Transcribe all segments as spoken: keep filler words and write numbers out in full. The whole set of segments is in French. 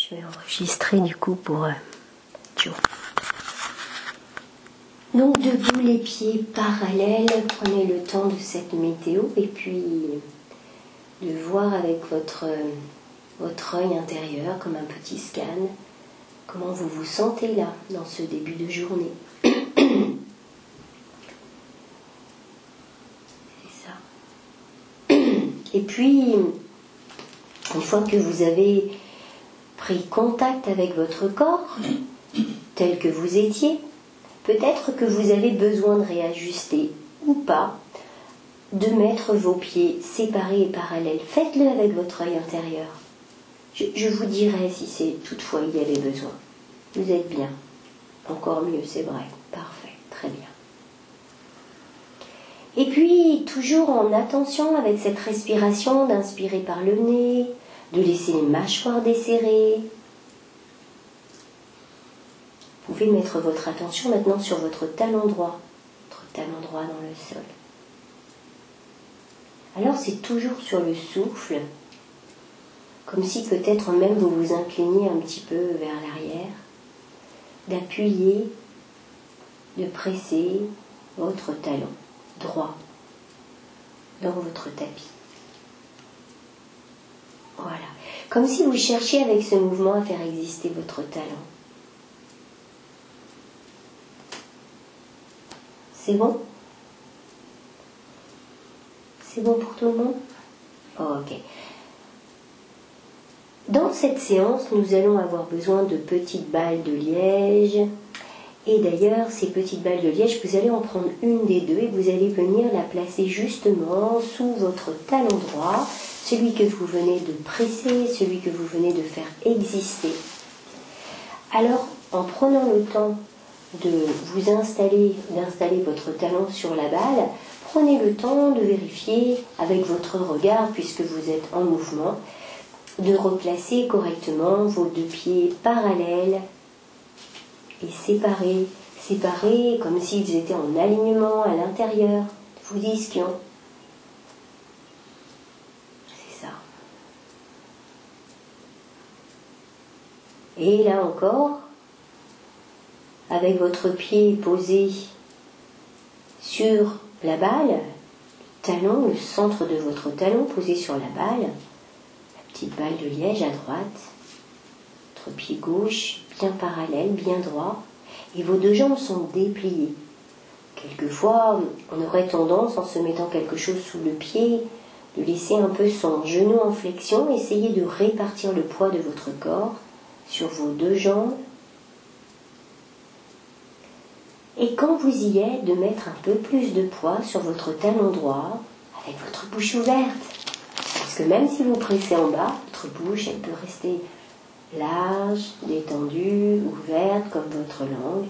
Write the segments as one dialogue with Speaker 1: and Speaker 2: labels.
Speaker 1: Je vais enregistrer du coup pour euh, Joe. Donc debout, les pieds parallèles, prenez le temps de cette météo et puis de voir avec votre, votre œil intérieur comme un petit scan comment vous vous sentez là dans ce début de journée. C'est ça. Et puis, une fois que vous avez pris contact avec votre corps tel que vous étiez, peut-être que vous avez besoin de réajuster ou pas, de mettre vos pieds séparés et parallèles. Faites-le avec votre œil intérieur. Je, je vous dirai si c'est toutefois il y avait besoin. Vous êtes bien. Encore mieux, c'est vrai. Parfait. Très bien. Et puis, toujours en attention avec cette respiration, d'inspirer par le nez, de laisser les mâchoires desserrées. Vous pouvez mettre votre attention maintenant sur votre talon droit, votre talon droit dans le sol. Alors c'est toujours sur le souffle, comme si peut-être même vous vous incliniez un petit peu vers l'arrière, d'appuyer, de presser votre talon droit dans votre tapis. Voilà, comme si vous cherchiez avec ce mouvement à faire exister votre talon. C'est bon? C'est bon pour tout le monde? Ok. Dans cette séance, nous allons avoir besoin de petites balles de liège. Et d'ailleurs, ces petites balles de liège, vous allez en prendre une des deux et vous allez venir la placer justement sous votre talon droit, celui que vous venez de presser, celui que vous venez de faire exister. Alors, en prenant le temps de vous installer, d'installer votre talon sur la balle, prenez le temps de vérifier avec votre regard, puisque vous êtes en mouvement, de replacer correctement vos deux pieds parallèles et séparés, séparés comme s'ils étaient en alignement à l'intérieur du disquion. C'est ça. Et là encore, avec votre pied posé sur la balle, le talon, le centre de votre talon posé sur la balle, la petite balle de liège à droite, votre pied gauche bien parallèle, bien droit, et vos deux jambes sont dépliées. Quelquefois, on aurait tendance, en se mettant quelque chose sous le pied, de laisser un peu son genou en flexion, essayez de répartir le poids de votre corps sur vos deux jambes. Et quand vous y êtes, de mettre un peu plus de poids sur votre talon droit, avec votre bouche ouverte. Parce que même si vous pressez en bas, votre bouche, elle peut rester large, détendue, ouverte, comme votre langue.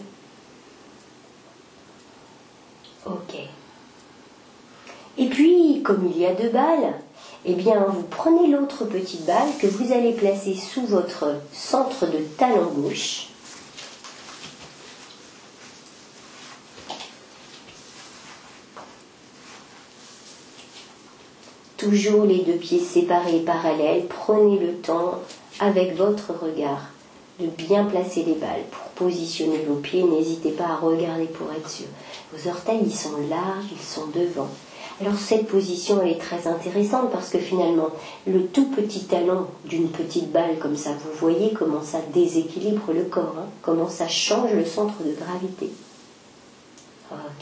Speaker 1: Ok. Et puis, comme il y a deux balles, eh bien, vous prenez l'autre petite balle que vous allez placer sous votre centre de talon gauche. Toujours les deux pieds séparés et parallèles, prenez le temps, avec votre regard, de bien placer les balles pour positionner vos pieds. N'hésitez pas à regarder pour être sûr. Vos orteils, ils sont larges, ils sont devant. Alors cette position, elle est très intéressante parce que finalement, le tout petit talon d'une petite balle comme ça, vous voyez comment ça déséquilibre le corps, hein, comment ça change le centre de gravité. Ok.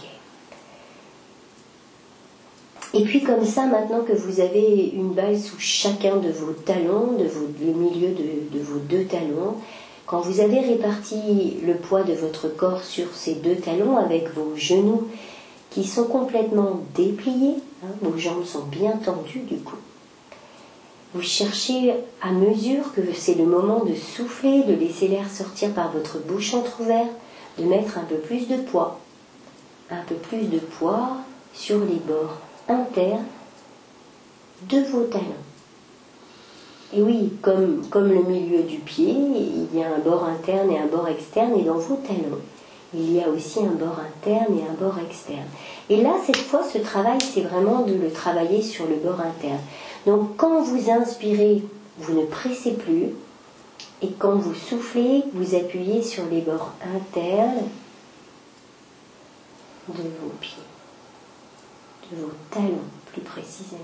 Speaker 1: Et puis comme ça, maintenant que vous avez une balle sous chacun de vos talons, de vos, le milieu de, de vos deux talons, quand vous avez réparti le poids de votre corps sur ces deux talons avec vos genoux qui sont complètement dépliés, hein, vos jambes sont bien tendues du coup, vous cherchez à mesure que c'est le moment de souffler, de laisser l'air sortir par votre bouche entrouverte, de mettre un peu plus de poids, un peu plus de poids sur les bords interne de vos talons. Et oui, comme, comme le milieu du pied, il y a un bord interne et un bord externe, et dans vos talons, il y a aussi un bord interne et un bord externe. Et là, cette fois, ce travail, c'est vraiment de le travailler sur le bord interne. Donc, quand vous inspirez, vous ne pressez plus, Et quand vous soufflez, vous appuyez sur les bords internes de vos pieds, de vos talons plus précisément.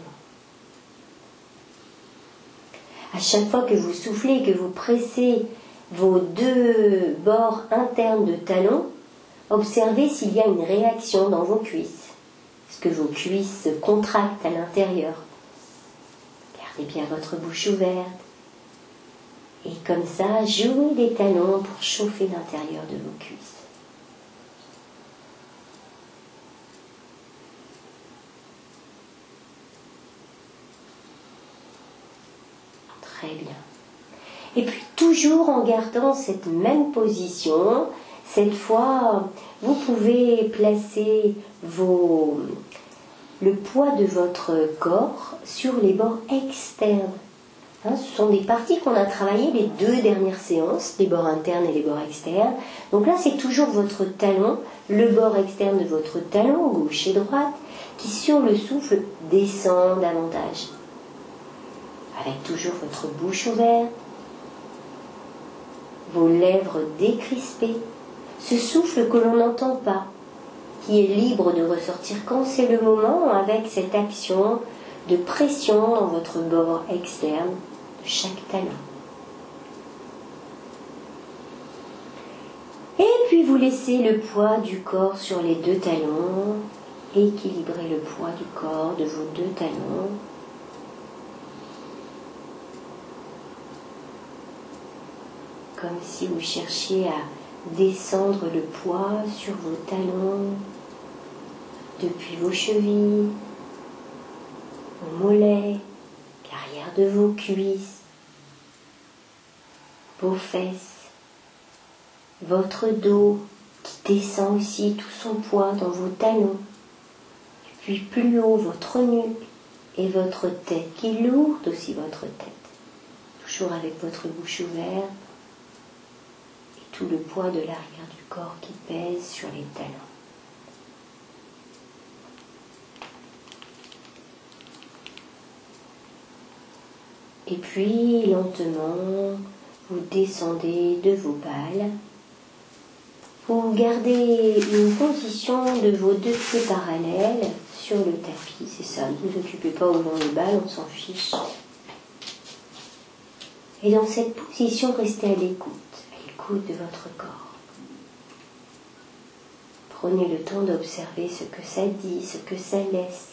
Speaker 1: À chaque fois que vous soufflez et que vous pressez vos deux bords internes de talons, observez s'il y a une réaction dans vos cuisses. Est-ce que vos cuisses se contractent à l'intérieur? Gardez bien votre bouche ouverte. Et comme ça, jouez les talons pour chauffer l'intérieur de vos cuisses. Très bien. Et puis toujours en gardant cette même position, cette fois, vous pouvez placer vos, le poids de votre corps sur les bords externes. Hein, ce sont des parties qu'on a travaillées les deux dernières séances, les bords internes et les bords externes. Donc là, c'est toujours votre talon, le bord externe de votre talon, gauche et droite, qui sur le souffle descend davantage. Avec toujours votre bouche ouverte, vos lèvres décrispées, ce souffle que l'on n'entend pas, qui est libre de ressortir quand c'est le moment, avec cette action de pression dans votre bord externe de chaque talon. Et puis vous laissez le poids du corps sur les deux talons, équilibrez le poids du corps de vos deux talons. Comme si vous cherchiez à descendre le poids sur vos talons, depuis vos chevilles, vos mollets, l'arrière de vos cuisses, vos fesses, votre dos qui descend aussi tout son poids dans vos talons, et puis plus haut votre nuque et votre tête qui lourde aussi votre tête, toujours avec votre bouche ouverte. Tout le poids de l'arrière du corps qui pèse sur les talons. Et puis, lentement, vous descendez de vos balles. Vous gardez une position de vos deux pieds parallèles sur le tapis. C'est ça, ne vous occupez pas au long des balles, on s'en fiche. Et dans cette position, restez à l'écoute. De votre corps. Prenez le temps d'observer ce que ça dit, ce que ça laisse.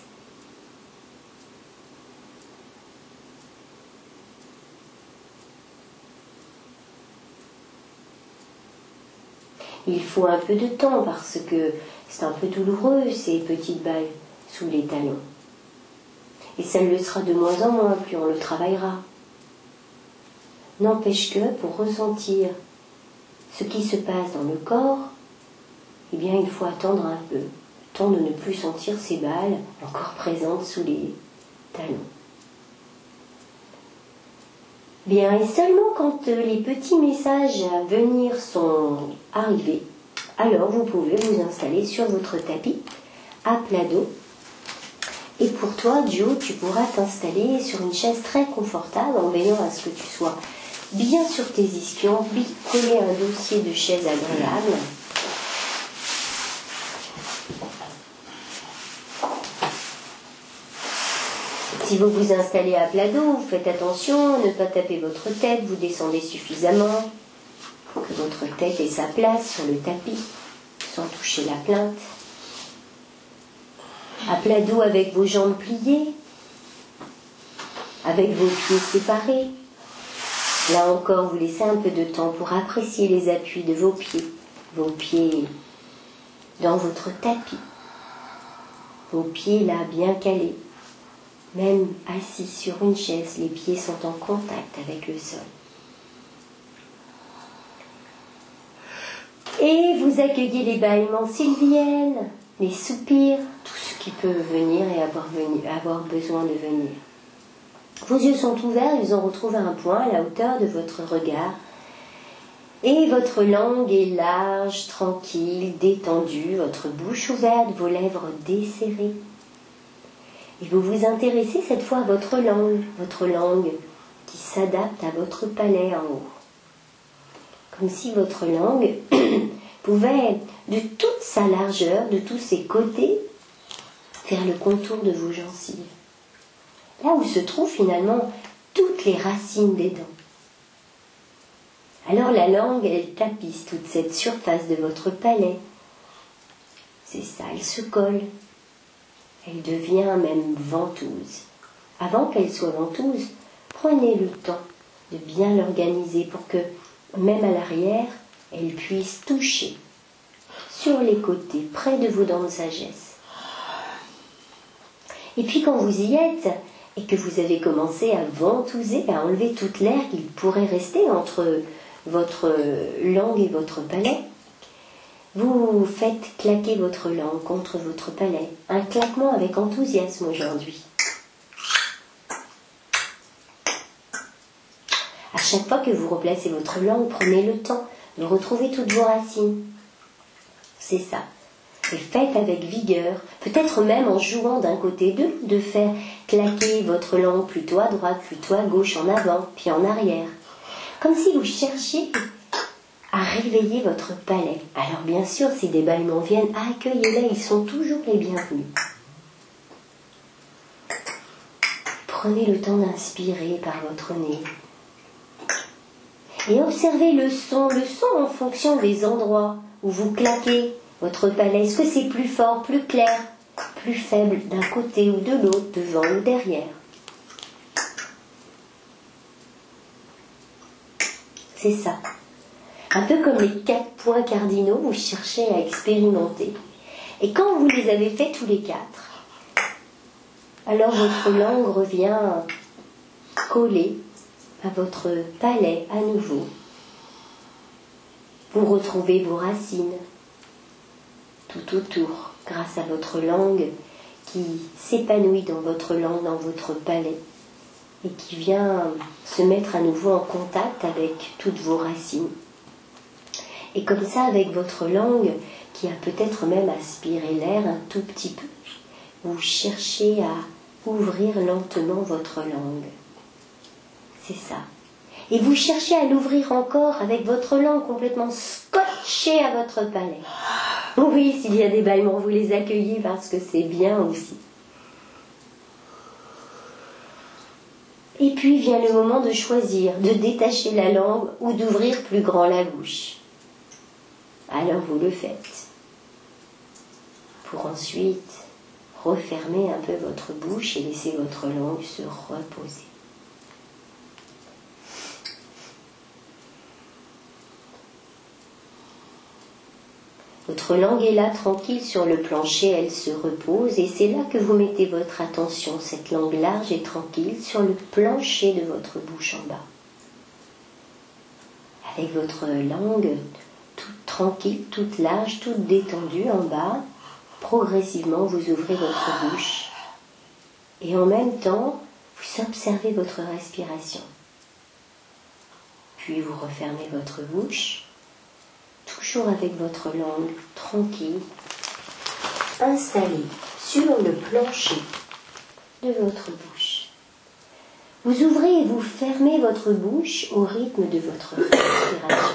Speaker 1: Il faut un peu de temps parce que c'est un peu douloureux ces petites balles sous les talons. Et ça le sera de moins en moins, plus on le travaillera. N'empêche que pour ressentir ce qui se passe dans le corps, eh bien, il faut attendre un peu, le temps de ne plus sentir ces balles encore présentes sous les talons. Bien, et seulement quand les petits messages à venir sont arrivés, alors vous pouvez vous installer sur votre tapis à plat dos. Et pour toi, Joe, tu pourras t'installer sur une chaise très confortable en veillant à ce que tu sois bien sur tes ischions, coller un dossier de chaise agréable. Si vous vous installez à plat dos, vous faites attention à ne pas taper votre tête, vous descendez suffisamment pour que votre tête ait sa place sur le tapis, sans toucher la plinthe. À plat dos avec vos jambes pliées, avec vos pieds séparés. Là encore, vous laissez un peu de temps pour apprécier les appuis de vos pieds, vos pieds dans votre tapis, vos pieds là bien calés, même assis sur une chaise, les pieds sont en contact avec le sol. Et vous accueillez les bâillements sylviennes, les soupirs, tout ce qui peut venir et avoir, venu, avoir besoin de venir. Vos yeux sont ouverts, ils ont retrouvé un point à la hauteur de votre regard. Et votre langue est large, tranquille, détendue, votre bouche ouverte, vos lèvres desserrées. Et vous vous intéressez cette fois à votre langue, votre langue qui s'adapte à votre palais en haut. comme si votre langue pouvait, de toute sa largeur, de tous ses côtés, faire le contour de vos gencives. Là où se trouvent finalement toutes les racines des dents. Alors la langue, elle tapisse toute cette surface de votre palais. C'est ça, elle se colle. Elle devient même ventouse. Avant qu'elle soit ventouse, prenez le temps de bien l'organiser pour que, même à l'arrière, elle puisse toucher sur les côtés, près de vos dents de sagesse. Et puis quand vous y êtes, et que vous avez commencé à ventouser, à enlever toute l'air qu'il pourrait rester entre votre langue et votre palais, vous faites claquer votre langue contre votre palais. Un claquement avec enthousiasme aujourd'hui. À chaque fois que vous replacez votre langue, prenez le temps de retrouver toutes vos racines. C'est ça. Et faites avec vigueur, peut-être même en jouant d'un côté d'eux, de faire claquer votre langue plutôt à droite, plutôt à gauche, en avant, puis en arrière. Comme si vous cherchiez à réveiller votre palais. Alors bien sûr, si des bâillements viennent, accueillez-les, ils sont toujours les bienvenus. Prenez le temps d'inspirer par votre nez. Et observez le son, le son en fonction des endroits où vous claquez votre palais. Est-ce que c'est plus fort, plus clair, plus faible d'un côté ou de l'autre, devant ou derrière? C'est ça. Un peu comme les quatre points cardinaux, vous cherchez à expérimenter. Et quand vous les avez faits tous les quatre, alors votre langue revient collée à votre palais à nouveau. Vous retrouvez vos racines tout autour, grâce à votre langue qui s'épanouit dans votre langue, dans votre palais, et qui vient se mettre à nouveau en contact avec toutes vos racines. Et comme ça, avec votre langue, qui a peut-être même aspiré l'air un tout petit peu, vous cherchez à ouvrir lentement votre langue. C'est ça. Et vous cherchez à l'ouvrir encore avec votre langue complètement scotchée à votre palais. Oui, s'il y a des bâillements, vous les accueillez parce que c'est bien aussi. Et puis vient le moment de choisir, de détacher la langue ou d'ouvrir plus grand la bouche. Alors vous le faites. Pour ensuite refermer un peu votre bouche et laisser votre langue se reposer. Votre langue est là, tranquille sur le plancher, elle se repose et c'est là que vous mettez votre attention, cette langue large et tranquille, sur le plancher de votre bouche en bas. Avec votre langue toute tranquille, toute large, toute détendue en bas, progressivement vous ouvrez votre bouche et en même temps vous observez votre respiration. Puis vous refermez votre bouche, toujours avec votre langue tranquille, installée sur le plancher de votre bouche. Vous ouvrez et vous fermez votre bouche au rythme de votre respiration.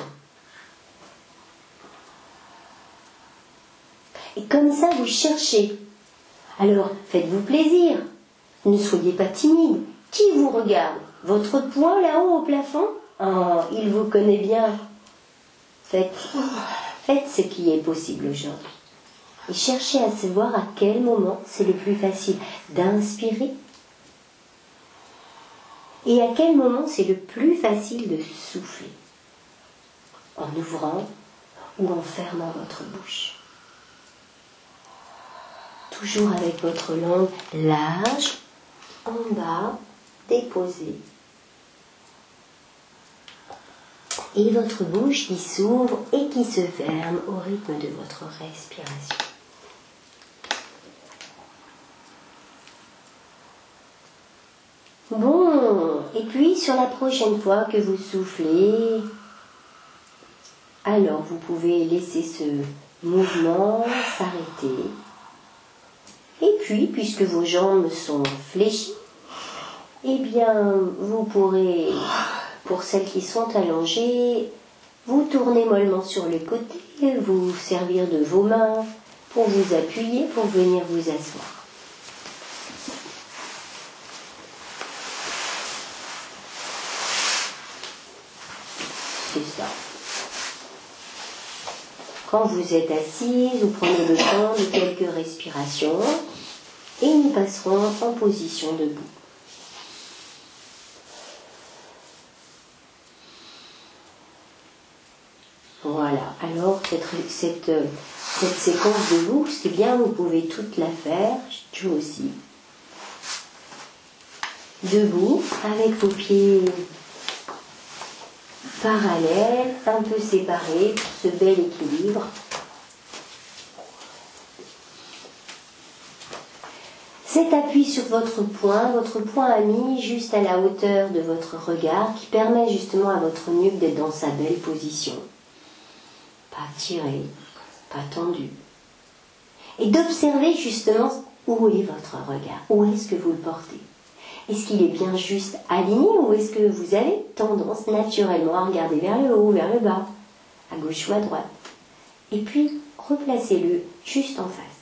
Speaker 1: Et comme ça, vous cherchez. Alors, faites-vous plaisir. Ne soyez pas timide. Qui vous regarde? Votre poing là-haut au plafond? Oh, il vous connaît bien. Faites, faites ce qui est possible aujourd'hui. Et cherchez à savoir à quel moment c'est le plus facile d'inspirer et à quel moment c'est le plus facile de souffler, en ouvrant ou en fermant votre bouche. Toujours avec votre langue large, en bas, déposée. Et votre bouche qui s'ouvre et qui se ferme au rythme de votre respiration. Bon, et puis sur la prochaine fois que vous soufflez, alors vous pouvez laisser ce mouvement s'arrêter. Et puis, puisque vos jambes sont fléchies, eh bien, vous pourrez, pour celles qui sont allongées, Vous tournez mollement sur le côté, vous servir de vos mains pour vous appuyer, pour venir vous asseoir. C'est ça. Quand vous êtes assise, vous prenez le temps de quelques respirations et nous passerons en position debout. Voilà, alors cette, cette, cette séquence debout, c'est bien, vous pouvez toute la faire, tu aussi. Debout, avec vos pieds parallèles, un peu séparés pour ce bel équilibre. Cet appui sur votre poing, votre poing ami juste à la hauteur de votre regard qui permet justement à votre nuque d'être dans sa belle position. Pas tiré, pas tendu. Et d'observer justement où est votre regard, où est-ce que vous le portez. Est-ce qu'il est bien juste aligné ou est-ce que vous avez tendance naturellement à regarder vers le haut, vers le bas, à gauche ou à droite. Et puis, replacez-le juste en face.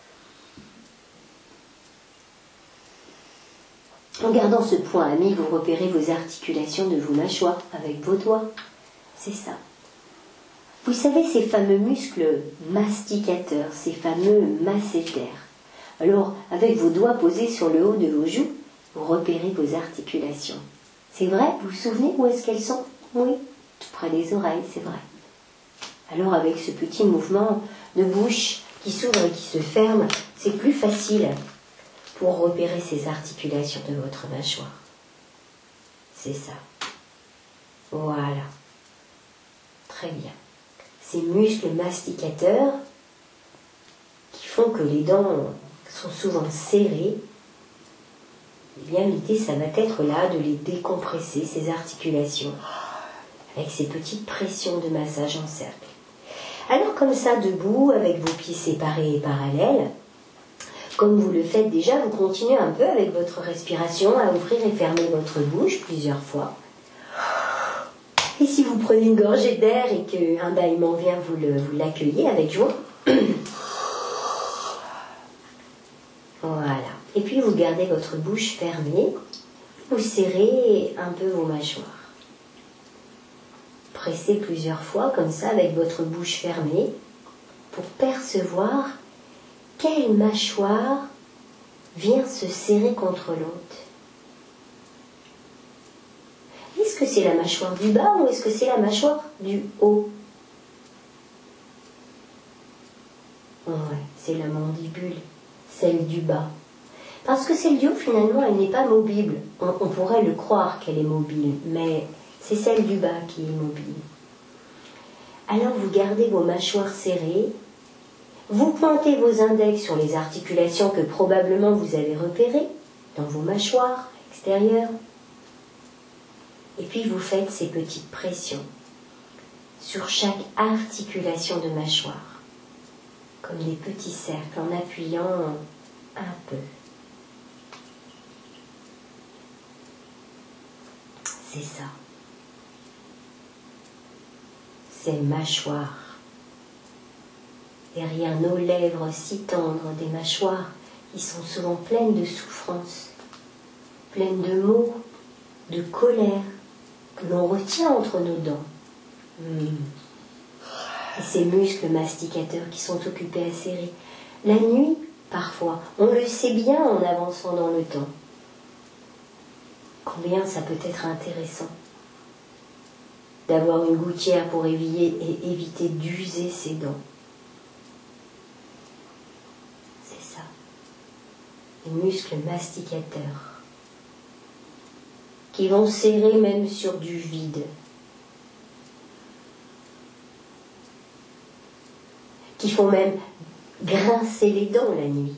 Speaker 1: En gardant ce point ami, vous repérez vos articulations de vos mâchoires avec vos doigts. C'est ça. Vous savez, ces fameux muscles masticateurs, ces fameux masséters. Alors, avec vos doigts posés sur le haut de vos joues, vous repérez vos articulations. C'est vrai, vous vous souvenez où est-ce qu'elles sont? Oui, tout près des oreilles, c'est vrai. Alors, avec ce petit mouvement de bouche qui s'ouvre et qui se ferme, c'est plus facile pour repérer ces articulations de votre mâchoire. C'est ça. Voilà. Très bien. Ces muscles masticateurs qui font que les dents sont souvent serrées, eh bien l'idée, ça va être là de les décompresser, ces articulations, avec ces petites pressions de massage en cercle. Alors comme ça, debout, avec vos pieds séparés et parallèles, comme vous le faites déjà, vous continuez un peu avec votre respiration à ouvrir et fermer votre bouche plusieurs fois. Et si vous prenez une gorgée d'air et qu'un bâillement vient, vous, le, vous l'accueillez avec joie. Voilà. Et puis vous gardez votre bouche fermée. Vous serrez un peu vos mâchoires. Pressez plusieurs fois comme ça avec votre bouche fermée pour percevoir quelle mâchoire vient se serrer contre l'autre. Est-ce que c'est la mâchoire du bas ou est-ce que c'est la mâchoire du haut? Ouais, c'est la mandibule, celle du bas. Parce que celle du haut, finalement, elle n'est pas mobile. On, on pourrait le croire qu'elle est mobile, mais c'est celle du bas qui est mobile. Alors vous gardez vos mâchoires serrées, vous pointez vos index sur les articulations que probablement vous avez repérées dans vos mâchoires extérieures. Et puis vous faites ces petites pressions sur chaque articulation de mâchoire, comme des petits cercles, en appuyant un peu. C'est ça. Ces mâchoires. Derrière nos lèvres si tendres, des mâchoires qui sont souvent pleines de souffrance, pleines de maux, de colère, que l'on retient entre nos dents. Mmh. Et ces muscles masticateurs qui sont occupés à serrer. La nuit, parfois, on le sait bien en avançant dans le temps. Combien ça peut être intéressant d'avoir une gouttière pour éviter, et éviter d'user ses dents. C'est ça. Les muscles masticateurs qui vont serrer même sur du vide, qui font même grincer les dents la nuit.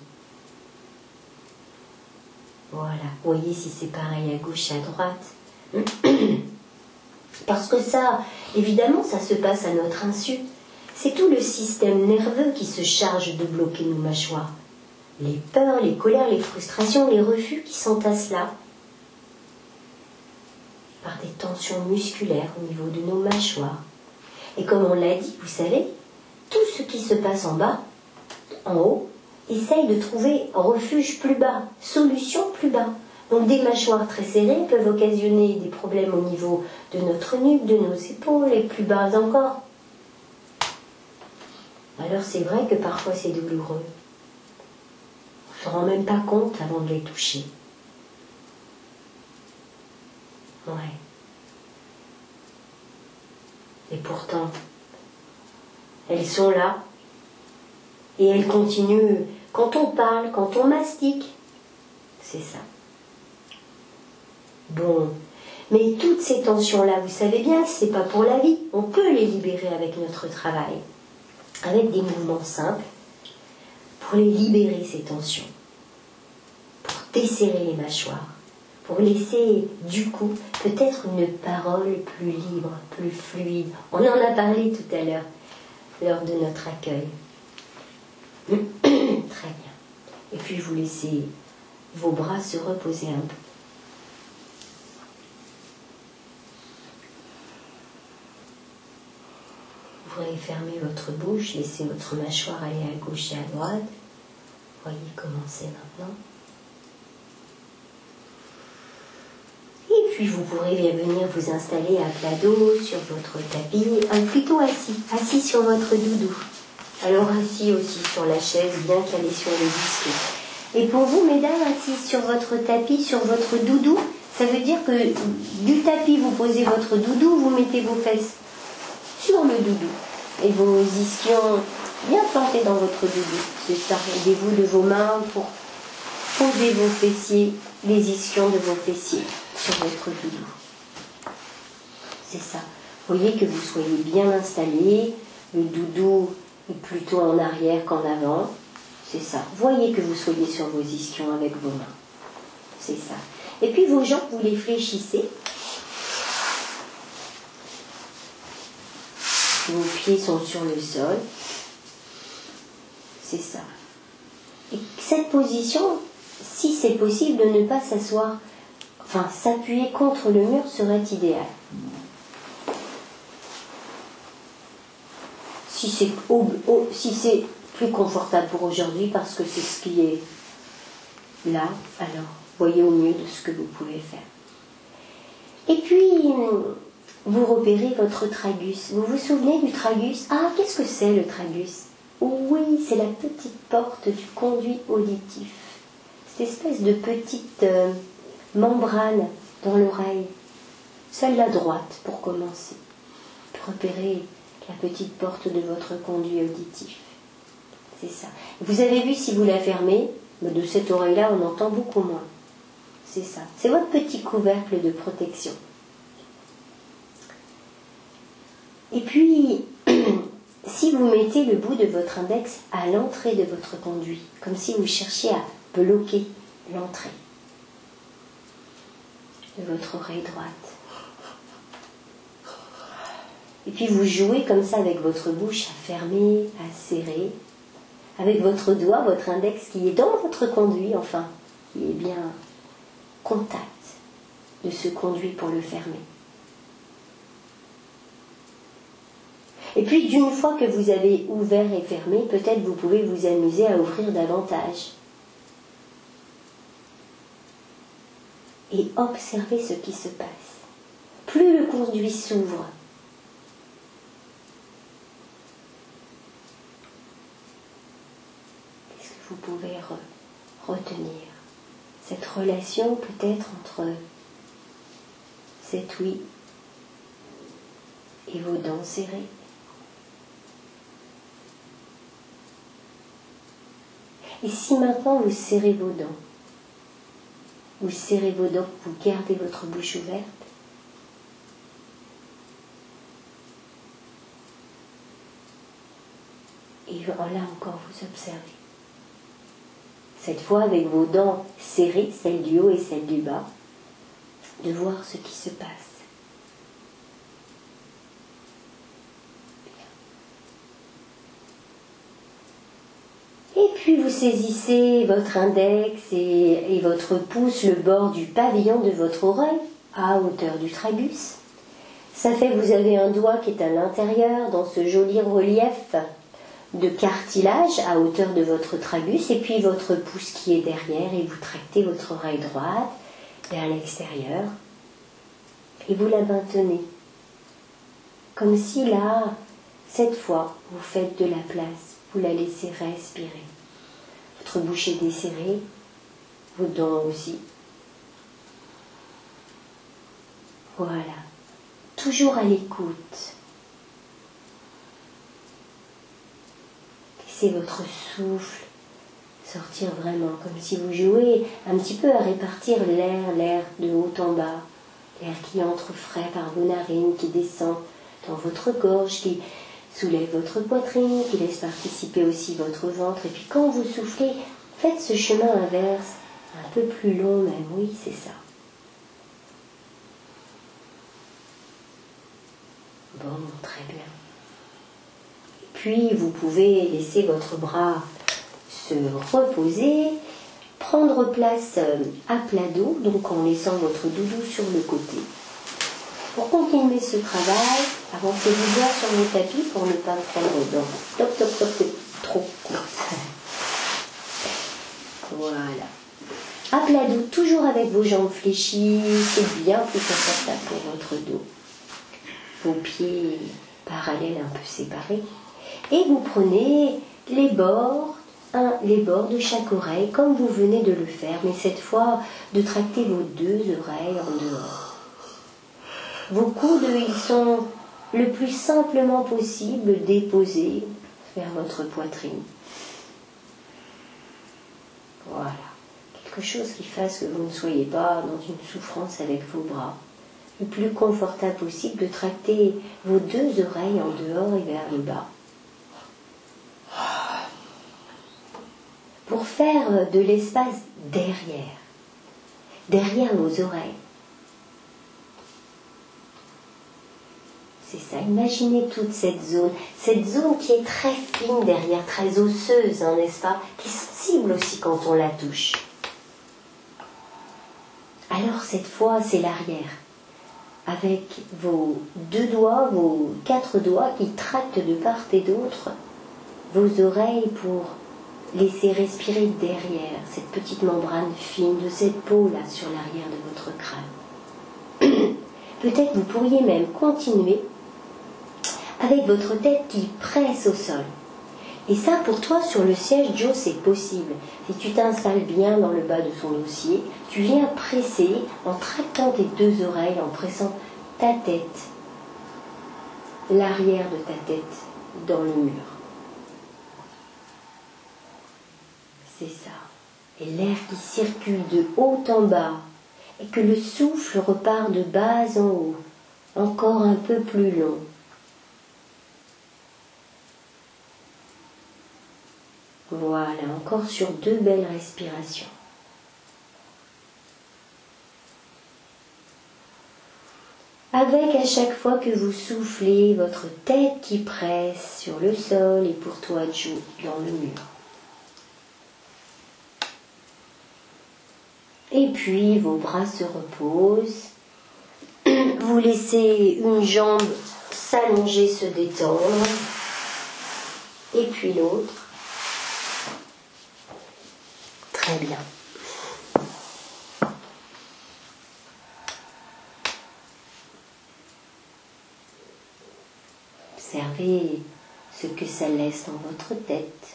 Speaker 1: Voilà, voyez si c'est pareil à gauche, à droite. Parce que ça, évidemment, ça se passe à notre insu. C'est tout le système nerveux qui se charge de bloquer nos mâchoires. Les peurs, les colères, les frustrations, les refus qui s'entassent là. Par des tensions musculaires au niveau de nos mâchoires. Et comme on l'a dit, vous savez, tout ce qui se passe en bas, en haut, essaye de trouver refuge plus bas, solution plus bas. Donc des mâchoires très serrées peuvent occasionner des problèmes au niveau de notre nuque, de nos épaules et plus bas encore. Alors c'est vrai que parfois c'est douloureux. On ne se rend même pas compte avant de les toucher. Ouais. Et pourtant, elles sont là. Et elles continuent. Quand on parle, quand on mastique, c'est ça. Bon. Mais toutes ces tensions-là, vous savez bien que ce n'est pas pour la vie. On peut les libérer avec notre travail. Avec des mouvements simples. Pour les libérer, ces tensions. Pour desserrer les mâchoires. Pour laisser, du coup, peut-être une parole plus libre, plus fluide. On en a parlé tout à l'heure, lors de notre accueil. Très bien. Et puis, vous laissez vos bras se reposer un peu. Vous pourrez fermer votre bouche, laisser votre mâchoire aller à gauche et à droite. Voyez comment c'est maintenant. Et puis vous pourrez bien venir vous installer à plat dos sur votre tapis, euh, plutôt assis, assis sur votre doudou. Alors assis aussi sur la chaise, bien calé sur le disque. Et pour vous, mesdames, assis sur votre tapis, sur votre doudou, ça veut dire que du tapis, vous posez votre doudou, vous mettez vos fesses sur le doudou. Et vos ischions bien plantés dans votre doudou. C'est ça, aidez-vous de vos mains pour poser vos fessiers, les ischions de vos fessiers sur votre doudou. C'est ça. Voyez que vous soyez bien installés, le doudou est plutôt en arrière qu'en avant. C'est ça. Voyez que vous soyez sur vos ischions avec vos mains. C'est ça. Et puis vos jambes, vous les fléchissez. Vos pieds sont sur le sol. C'est ça. Et cette position, si c'est possible de ne pas s'asseoir, enfin s'appuyer contre le mur serait idéal. Si c'est au, au, si c'est plus confortable pour aujourd'hui parce que c'est ce qui est là, alors voyez au mieux de ce que vous pouvez faire. Et puis, vous repérez votre tragus. Vous vous souvenez du tragus? Ah, qu'est-ce que c'est le tragus? Oui, c'est la petite porte du conduit auditif. Cette espèce de petite euh, membrane dans l'oreille. Celle la droite, pour commencer. Repérez la petite porte de votre conduit auditif. C'est ça. Vous avez vu, si vous la fermez, de cette oreille-là, on entend beaucoup moins. C'est ça. C'est votre petit couvercle de protection. Et puis, si vous mettez le bout de votre index à l'entrée de votre conduit, comme si vous cherchiez à bloquer l'entrée de votre oreille droite. Et puis vous jouez comme ça avec votre bouche à fermer, à serrer, avec votre doigt, votre index qui est dans votre conduit, enfin, qui est bien contact de ce conduit pour le fermer. Et puis d'une fois que vous avez ouvert et fermé, peut-être vous pouvez vous amuser à ouvrir davantage. Et observer ce qui se passe. Plus le conduit s'ouvre, qu'est-ce que vous pouvez re- retenir? Cette relation peut-être entre cet ouïe et vos dents serrées. Et si maintenant vous serrez vos dents, vous serrez vos dents, vous gardez votre bouche ouverte, et là encore vous observez. Cette fois avec vos dents serrées, celle du haut et celle du bas, de voir ce qui se passe. Et puis vous saisissez votre index et, et votre pouce, le bord du pavillon de votre oreille, à hauteur du tragus. Ça fait que vous avez un doigt qui est à l'intérieur dans ce joli relief de cartilage à hauteur de votre tragus et puis votre pouce qui est derrière et vous tractez votre oreille droite vers l'extérieur et vous la maintenez. Comme si là, cette fois, vous faites de la place, vous la laissez respirer. Votre bouche est desserrée, vos dents aussi. Voilà. Toujours à l'écoute. Laissez votre souffle sortir vraiment, comme si vous jouez un petit peu à répartir l'air, l'air de haut en bas, l'air qui entre frais par vos narines, qui descend dans votre gorge, qui soulève votre poitrine, qui laisse participer aussi votre ventre. Et puis quand vous soufflez, faites ce chemin inverse, un peu plus long même, oui, c'est ça. Bon, très bien. Et puis, vous pouvez laisser votre bras se reposer, prendre place à plat dos, donc en laissant votre doudou sur le côté. Pour continuer ce travail, avancez-vous bien sur le tapis pour ne pas prendre dans top, top, top, top, trop court. Voilà. À plat dos, toujours avec vos jambes fléchies, c'est bien plus confortable pour votre dos. Vos pieds parallèles un peu séparés. Et vous prenez les bords, hein, les bords de chaque oreille, comme vous venez de le faire, mais cette fois de tracter vos deux oreilles en dehors. Vos coudes, ils sont le plus simplement possible déposés vers votre poitrine. Voilà. Quelque chose qui fasse que vous ne soyez pas dans une souffrance avec vos bras. Le plus confortable possible de tracter vos deux oreilles en dehors et vers le bas. Pour faire de l'espace derrière, derrière vos oreilles. C'est ça, imaginez toute cette zone, cette zone qui est très fine derrière, très osseuse, hein, n'est-ce pas, qui est sensible aussi quand on la touche. Alors cette fois, c'est l'arrière. Avec vos deux doigts, vos quatre doigts qui tractent de part et d'autre vos oreilles pour laisser respirer derrière cette petite membrane fine de cette peau-là sur l'arrière de votre crâne. Peut-être vous pourriez même continuer avec votre tête qui presse au sol. Et ça, pour toi, sur le siège, Joe, c'est possible. Si tu t'installes bien dans le bas de ton dossier, tu viens presser en tractant tes deux oreilles, en pressant ta tête, l'arrière de ta tête dans le mur. C'est ça. Et l'air qui circule de haut en bas et que le souffle repart de bas en haut, encore un peu plus long. Voilà, encore sur deux belles respirations. Avec à chaque fois que vous soufflez, votre tête qui presse sur le sol et pour toi, Joe, dans le mur. Et puis, vos bras se reposent. Vous laissez une jambe s'allonger, se détendre. Et puis l'autre. Très bien. Observez ce que ça laisse dans votre tête,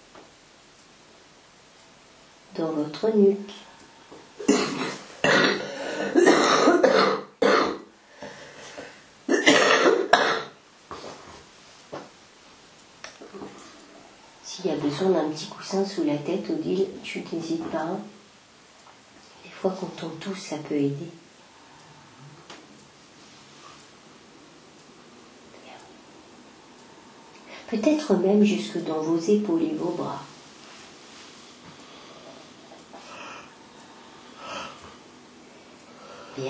Speaker 1: dans votre nuque. S'il y a besoin d'un petit coussin sous la tête, Odile, tu n'hésites pas. Des fois, quand on tousse, ça peut aider. Bien. Peut-être même jusque dans vos épaules et vos bras. Bien.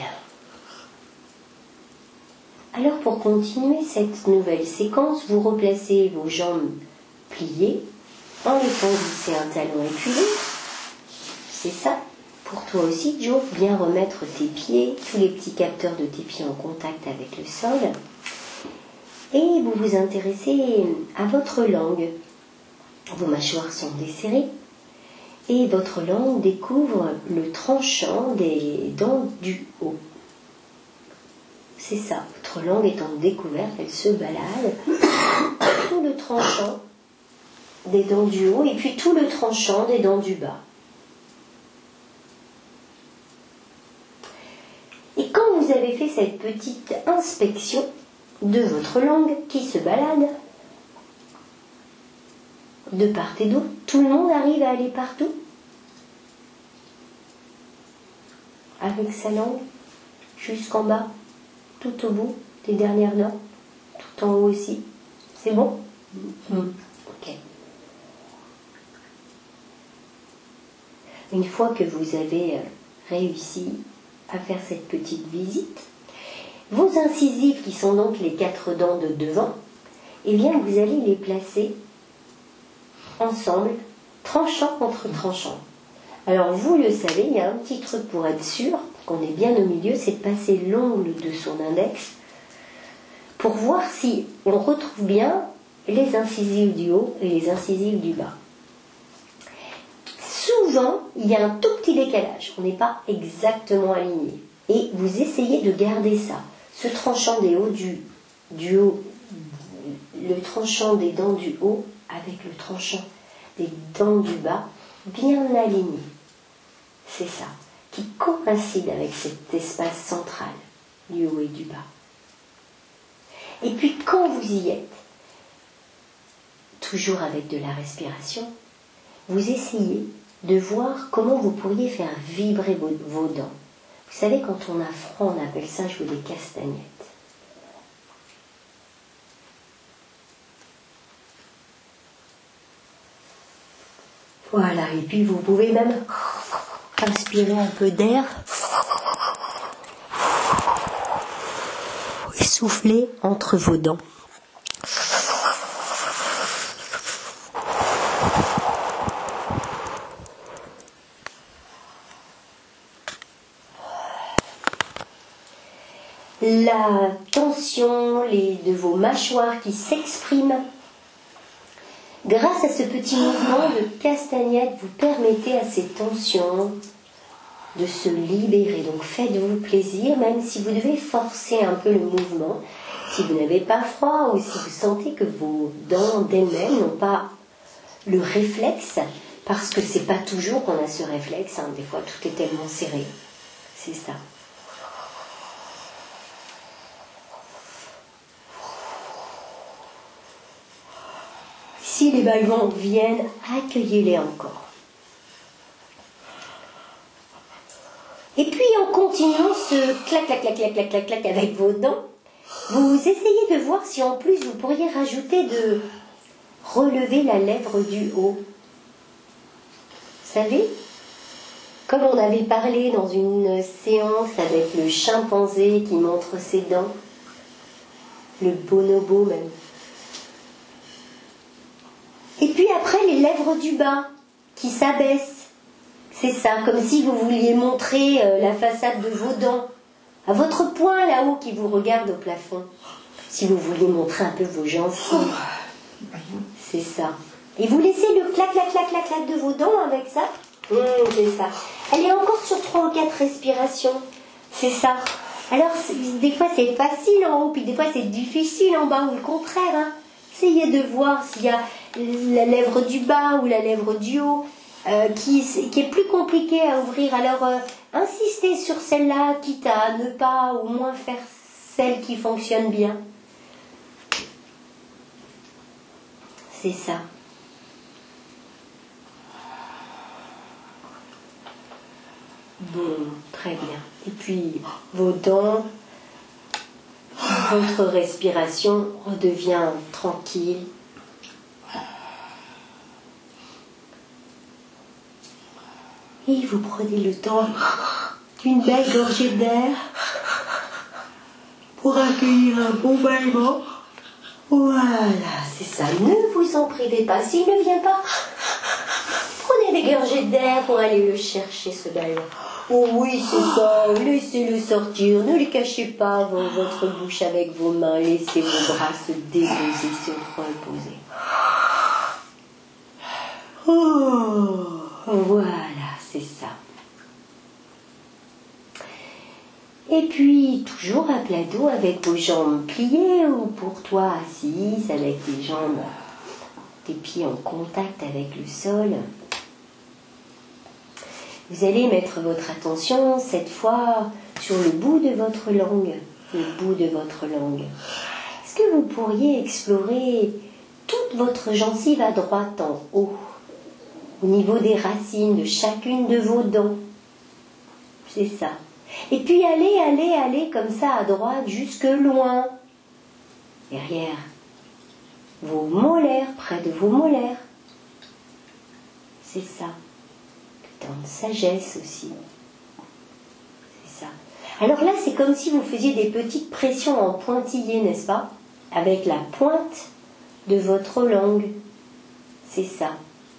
Speaker 1: Alors, pour continuer cette nouvelle séquence, vous replacez vos jambes pliées en laissant glisser un talon et puis l'autre. C'est ça. Pour toi aussi, Joe, bien remettre tes pieds, tous les petits capteurs de tes pieds en contact avec le sol. Et vous vous intéressez à votre langue. Vos mâchoires sont desserrées. Et votre langue découvre le tranchant des dents du haut. C'est ça, votre langue est en découverte, elle se balade. Tout le tranchant des dents du haut et puis tout le tranchant des dents du bas. Et quand vous avez fait cette petite inspection de votre langue qui se balade de part et d'autre, tout le monde arrive à aller partout avec sa langue jusqu'en bas, tout au bout des dernières dents, tout en haut aussi. C'est bon? Mmh. Ok. Une fois que vous avez réussi à faire cette petite visite, vos incisives, qui sont donc les quatre dents de devant, eh bien vous allez les placer ensemble, tranchant contre tranchant. Alors vous le savez, il y a un petit truc pour être sûr qu'on est bien au milieu, c'est de passer l'ongle de son index pour voir si on retrouve bien les incisives du haut et les incisives du bas. Souvent, il y a un tout petit décalage, on n'est pas exactement aligné. Et vous essayez de garder ça, ce tranchant des hauts du, du haut, le tranchant des dents du haut avec le tranchant des dents du bas, bien aligné. C'est ça, qui coïncide avec cet espace central du haut et du bas. Et puis quand vous y êtes, toujours avec de la respiration, vous essayez de voir comment vous pourriez faire vibrer vos, vos dents. Vous savez, quand on a froid, on appelle ça jouer des castagnettes. Voilà, et puis vous pouvez même inspirer un peu d'air et souffler entre vos dents. La tension les, de vos mâchoires qui s'expriment grâce à ce petit mouvement de castagnette, vous permettez à ces tensions de se libérer. Donc faites-vous plaisir, même si vous devez forcer un peu le mouvement. Si vous n'avez pas froid ou si vous sentez que vos dents d'elles-mêmes n'ont pas le réflexe, parce que c'est pas toujours qu'on a ce réflexe, hein, des fois tout est tellement serré. C'est ça. Si les bâillements viennent, accueillez-les encore. Et puis en continuant ce clac, clac, clac, clac, clac, clac, clac avec vos dents, vous essayez de voir si en plus vous pourriez rajouter de relever la lèvre du haut. Vous savez, comme on avait parlé dans une séance avec le chimpanzé qui montre ses dents, le bonobo même. Et puis après, les lèvres du bas qui s'abaissent. C'est ça, comme si vous vouliez montrer euh, la façade de vos dents. À votre poing là-haut qui vous regarde au plafond. Si vous vouliez montrer un peu vos gencives. C'est ça. Et vous laissez le clac, clac, clac, clac, clac de vos dents avec ça. Mmh, c'est ça. Allez encore sur trois ou quatre respirations. C'est ça. Alors, des fois c'est facile en haut, puis des fois c'est difficile en bas, ou le contraire. Hein. Essayez de voir s'il y a la lèvre du bas ou la lèvre du haut euh, qui, qui est plus compliquée à ouvrir. Alors, euh, insistez sur celle-là, quitte à ne pas au moins faire celle qui fonctionne bien. C'est ça. Bon, très bien. Et puis, vos dents, votre respiration redevient tranquille. Et vous prenez le temps d'une belle gorgée d'air pour accueillir un bon bâillement. Voilà, c'est ça. Ne vous en privez pas. S'il ne vient pas, Prenez des gorgées d'air pour aller le chercher, ce ballon. Oh oui, c'est ça, laissez-le sortir, ne le cachez pas dans votre bouche avec vos mains, laissez vos bras se déposer, se reposer. Oh, voilà, c'est ça. Et puis, toujours à plat dos avec vos jambes pliées ou pour toi assise avec les jambes, tes pieds en contact avec le sol. Vous allez mettre votre attention cette fois sur le bout de votre langue, le bout de votre langue. Est-ce que vous pourriez explorer toute votre gencive à droite en haut, au niveau des racines de chacune de vos dents? C'est ça. Et puis allez, allez, allez comme ça à droite jusque loin, derrière vos molaires, près de vos molaires. C'est ça. Dans de sagesse aussi. C'est ça. Alors là, c'est comme si vous faisiez des petites pressions en pointillés, n'est-ce pas? Avec la pointe de votre langue. C'est ça.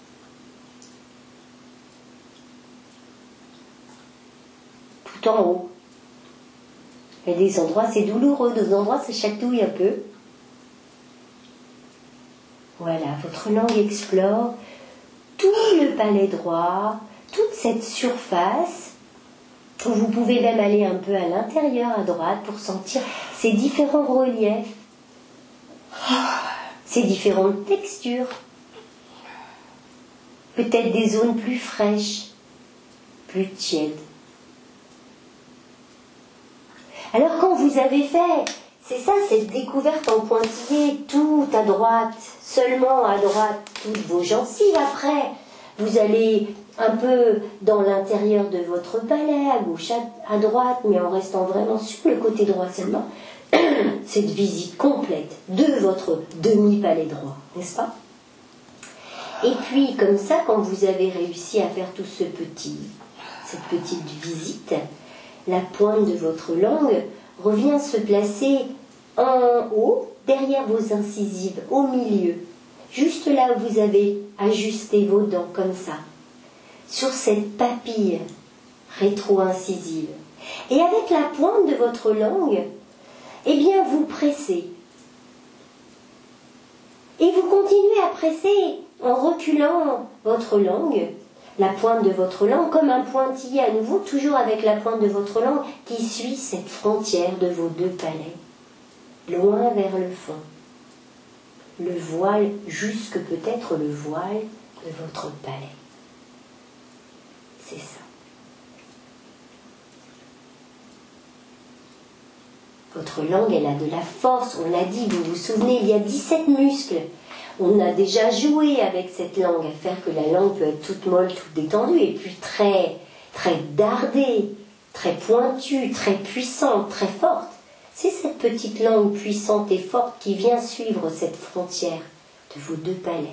Speaker 1: Tout en haut. Il y a des endroits, c'est douloureux, d'autres endroits, ça chatouille un peu. Voilà, votre langue explore tout le palais droit, toute cette surface. Vous pouvez même aller un peu à l'intérieur, à droite, pour sentir ces différents reliefs, ces différentes textures. Peut-être des zones plus fraîches, plus tièdes. Alors quand vous avez fait, c'est ça, cette découverte en pointillé, tout à droite, seulement à droite, toutes vos gencives. Après, vous allez un peu dans l'intérieur de votre palais, à gauche, à, à droite, mais en restant vraiment sur le côté droit seulement. Cette visite complète de votre demi-palais droit, n'est-ce pas? Et puis, comme ça, quand vous avez réussi à faire tout ce petit, cette petite visite, la pointe de votre langue revient se placer en haut, derrière vos incisives, au milieu, juste là où vous avez ajusté vos dents, comme ça, sur cette papille rétro-incisive. Et avec la pointe de votre langue, eh bien, vous pressez. Et vous continuez à presser en reculant votre langue, la pointe de votre langue, comme un pointillé à nouveau, toujours avec la pointe de votre langue qui suit cette frontière de vos deux palais, loin vers le fond. Le voile, jusque peut-être le voile de votre palais. C'est ça. Votre langue, elle a de la force, on l'a dit, vous vous souvenez, il y a dix-sept muscles. On a déjà joué avec cette langue, à faire que la langue peut être toute molle, toute détendue, et puis très, très dardée, très pointue, très puissante, très forte. C'est cette petite langue puissante et forte qui vient suivre cette frontière de vos deux palais.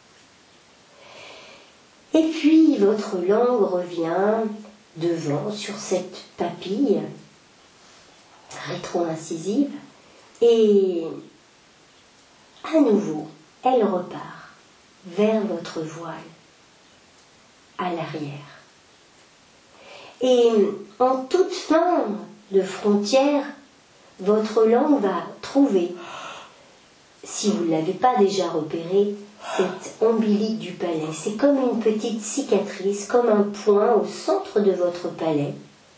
Speaker 1: Et puis, votre langue revient devant, sur cette papille rétro-incisive, et à nouveau, elle repart vers votre voile, à l'arrière. Et en toute fin de frontière, votre langue va trouver, si vous ne l'avez pas déjà repéré, cet ombilic du palais. C'est comme une petite cicatrice, comme un point au centre de votre palais.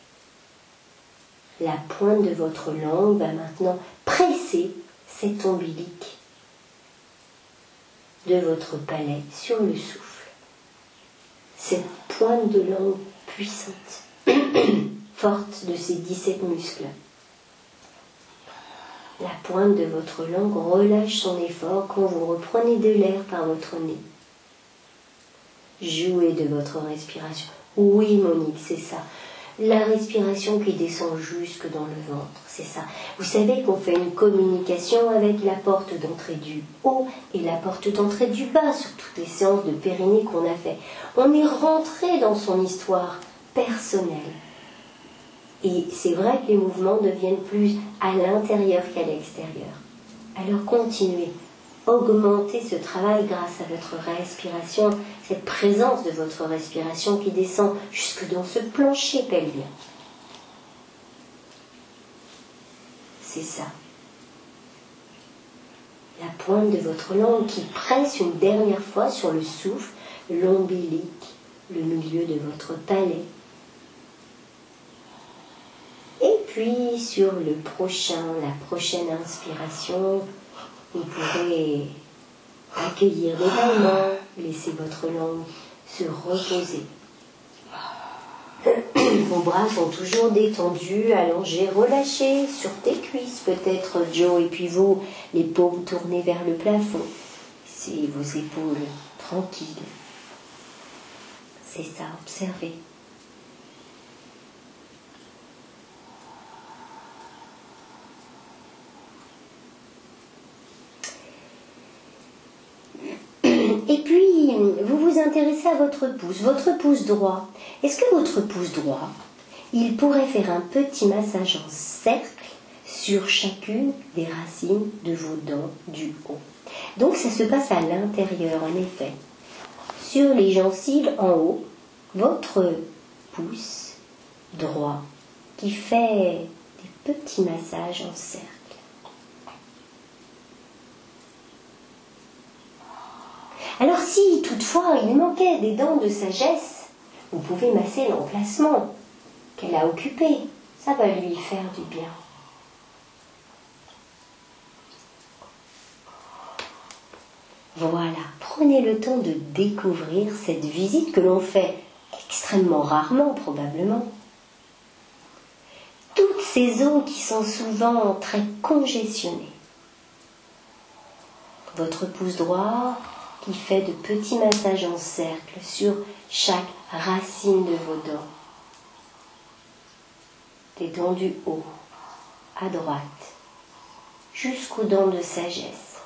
Speaker 1: La pointe de votre langue va maintenant presser cet ombilic de votre palais sur le souffle. Cette pointe de langue puissante, forte de ces dix-sept muscles. La pointe de votre langue relâche son effort quand vous reprenez de l'air par votre nez. Jouez de votre respiration. Oui, Monique, c'est ça. La respiration qui descend jusque dans le ventre, c'est ça. Vous savez qu'on fait une communication avec la porte d'entrée du haut et la porte d'entrée du bas sur toutes les séances de périnée qu'on a fait. On est rentré dans son histoire personnelle. Et c'est vrai que les mouvements deviennent plus à l'intérieur qu'à l'extérieur. Alors continuez augmenter ce travail grâce à votre respiration, cette présence de votre respiration qui descend jusque dans ce plancher pelvien. C'est ça. La pointe de votre langue qui presse une dernière fois sur le souffle, l'ombilique, le milieu de votre palais. Et puis sur le prochain, la prochaine inspiration, vous pourrez accueillir l'événement, laisser votre langue se reposer. Vos bras sont toujours détendus, allongés, relâchés sur tes cuisses peut-être, Joe, et puis vous, les paumes tournées vers le plafond. C'est vos épaules tranquilles. C'est ça, observez. Et puis, vous vous intéressez à votre pouce, votre pouce droit. Est-ce que votre pouce droit, il pourrait faire un petit massage en cercle sur chacune des racines de vos dents du haut? Donc, ça se passe à l'intérieur, en effet. Sur les gencives en haut, votre pouce droit qui fait des petits massages en cercle. Alors si, toutefois, il manquait des dents de sagesse, vous pouvez masser l'emplacement qu'elle a occupé. Ça va lui faire du bien. Voilà, prenez le temps de découvrir cette visite que l'on fait extrêmement rarement, probablement. Toutes ces zones qui sont souvent très congestionnées. Votre pouce droit qui fait de petits massages en cercle sur chaque racine de vos dents. Des dents du haut, à droite, jusqu'aux dents de sagesse,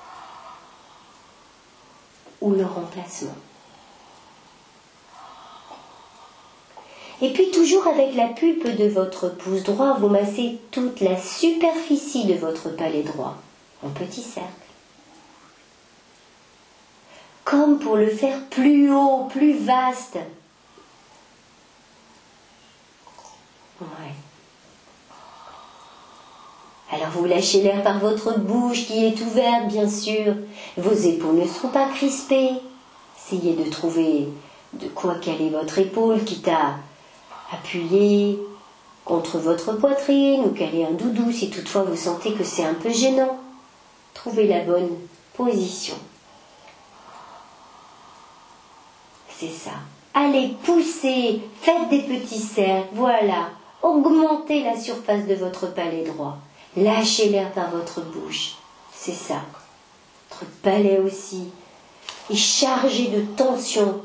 Speaker 1: ou leur emplacement. Et puis toujours avec la pulpe de votre pouce droit, vous massez toute la superficie de votre palais droit, en petits cercles. Comme pour le faire plus haut, plus vaste. Ouais. Alors vous lâchez l'air par votre bouche qui est ouverte, bien sûr. Vos épaules ne sont pas crispées. Essayez de trouver de quoi caler votre épaule, quitte à appuyer contre votre poitrine ou caler un doudou si toutefois vous sentez que c'est un peu gênant. Trouvez la bonne position. C'est ça. Allez, poussez, faites des petits cercles, voilà. Augmentez la surface de votre palais droit. Lâchez l'air par votre bouche. C'est ça. Votre palais aussi est chargé de tension.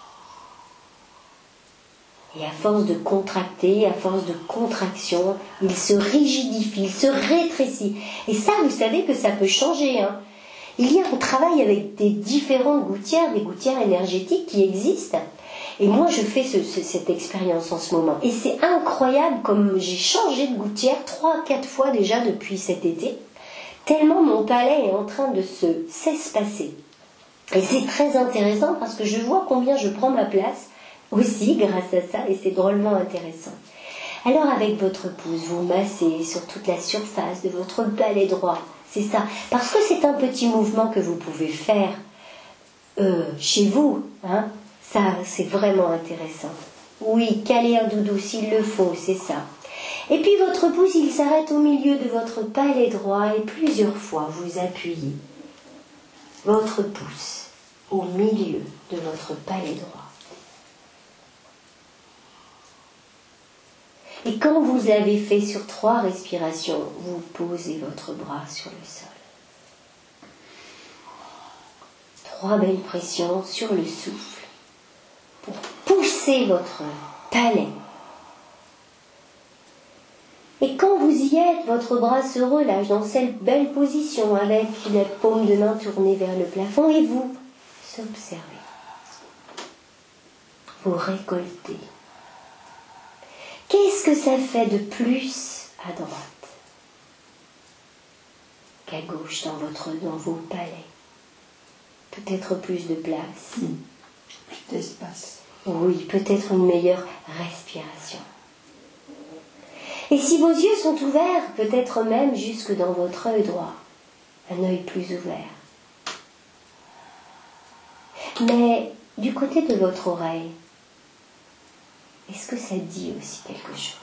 Speaker 1: Et à force de contracter, à force de contraction, il se rigidifie, il se rétrécit. Et ça, vous savez que ça peut changer, hein. Il y a un travail avec des différentes gouttières, des gouttières énergétiques qui existent. Et moi, je fais ce, ce, cette expérience en ce moment. Et c'est incroyable comme j'ai changé de gouttière trois, quatre fois déjà depuis cet été. Tellement mon palais est en train de se s'espacer. Et c'est très intéressant parce que je vois combien je prends ma place aussi grâce à ça. Et c'est drôlement intéressant. Alors avec votre pouce, vous massez sur toute la surface de votre palais droit. C'est ça, parce que c'est un petit mouvement que vous pouvez faire euh, chez vous, hein. Ça, c'est vraiment intéressant. Oui, caler un doudou s'il le faut, c'est ça. Et puis votre pouce, il s'arrête au milieu de votre palais droit et plusieurs fois vous appuyez votre pouce au milieu de votre palais droit. Et quand vous l'avez fait sur trois respirations, vous posez votre bras sur le sol. Trois belles pressions sur le souffle pour pousser votre palais. Et quand vous y êtes, votre bras se relâche dans cette belle position avec la paume de main tournée vers le plafond et vous observez. Vous récoltez. Qu'est-ce que ça fait de plus à droite qu'à gauche dans, votre, dans vos palais? peut-être plus de place.
Speaker 2: Mmh. Plus d'espace.
Speaker 1: Oui, peut-être une meilleure respiration. Et si vos yeux sont ouverts, peut-être même jusque dans votre œil droit, un œil plus ouvert. Mais du côté de votre oreille, est-ce que ça dit aussi quelque chose?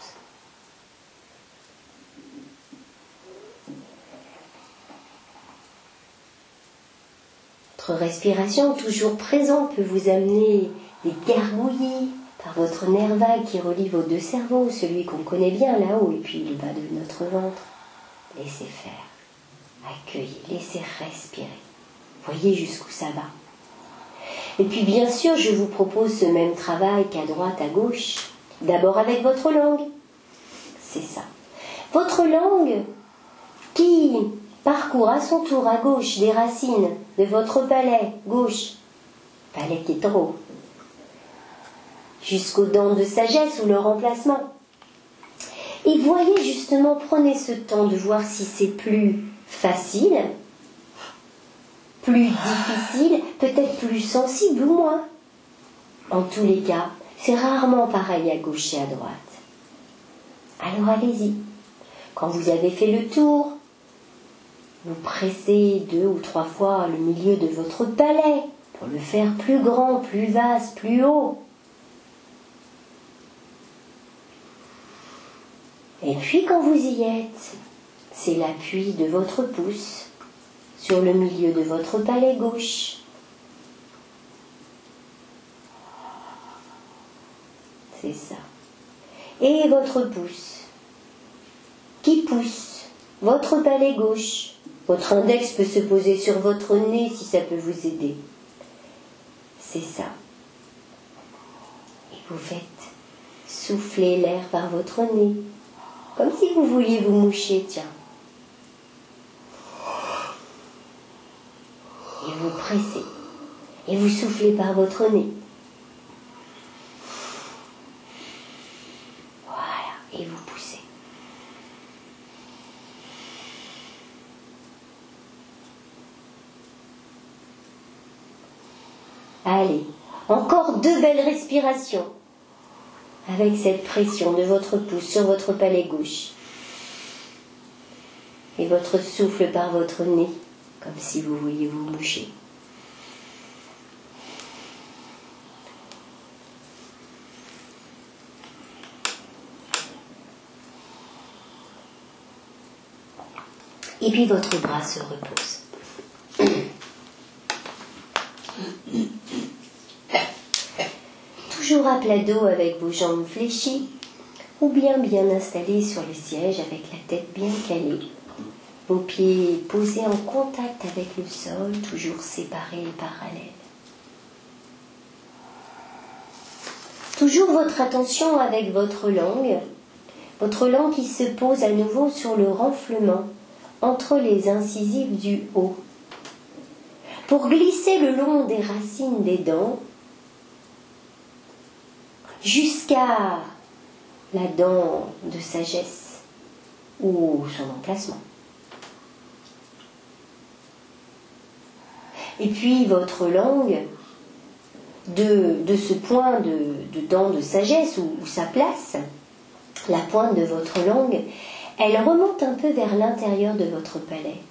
Speaker 1: Votre respiration toujours présente peut vous amener des gargouillis par votre nerf vague qui relie vos deux cerveaux, celui qu'on connaît bien là-haut et puis le bas de notre ventre. Laissez faire, accueillez, laissez respirer. Voyez jusqu'où ça va. Et puis bien sûr, je vous propose ce même travail qu'à droite, à gauche. D'abord avec votre langue. C'est ça. Votre langue qui parcourt à son tour à gauche des racines de votre palais gauche, palais qui est en haut, jusqu'aux dents de sagesse ou leur emplacement. Et voyez justement, prenez ce temps de voir si c'est plus facile, plus difficile, peut-être plus sensible ou moins. En tous les cas, c'est rarement pareil à gauche et à droite. Alors allez-y. Quand vous avez fait le tour, vous pressez deux ou trois fois le milieu de votre palais pour le faire plus grand, plus vaste, plus haut. Et puis quand vous y êtes, c'est l'appui de votre pouce sur le milieu de votre palais gauche. C'est ça. Et votre pouce qui pousse votre palais gauche. Votre index peut se poser sur votre nez si ça peut vous aider. C'est ça. Et vous faites souffler l'air par votre nez. Comme si vous vouliez vous moucher, tiens. Et vous pressez. Et vous soufflez par votre nez. Voilà. Et vous poussez. Allez. Encore deux belles respirations. Avec cette pression de votre pouce sur votre palais gauche. Et votre souffle par votre nez, comme si vous vouliez vous moucher. Et puis votre bras se repose. Toujours à plat dos avec vos jambes fléchies ou bien bien installés sur le siège avec la tête bien calée. Vos pieds posés en contact avec le sol, toujours séparés et parallèles. Toujours votre attention avec votre langue, votre langue qui se pose à nouveau sur le renflement entre les incisives du haut. Pour glisser le long des racines des dents, jusqu'à la dent de sagesse ou son emplacement. Et puis votre langue, de, de ce point de, de dent de sagesse où, où sa place, la pointe de votre langue, elle remonte un peu vers l'intérieur de votre palais.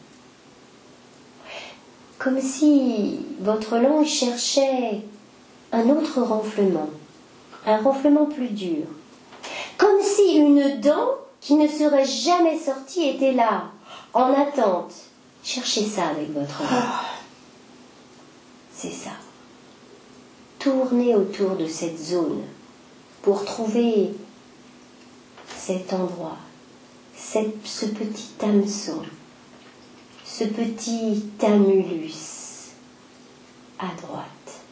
Speaker 1: Comme si votre langue cherchait un autre renflement. Un renflement plus dur. Comme si une dent qui ne serait jamais sortie était là, en attente. Cherchez ça avec votre langue. C'est ça. Tournez autour de cette zone pour trouver cet endroit, cette, ce petit hameçon, ce petit tamulus à droite.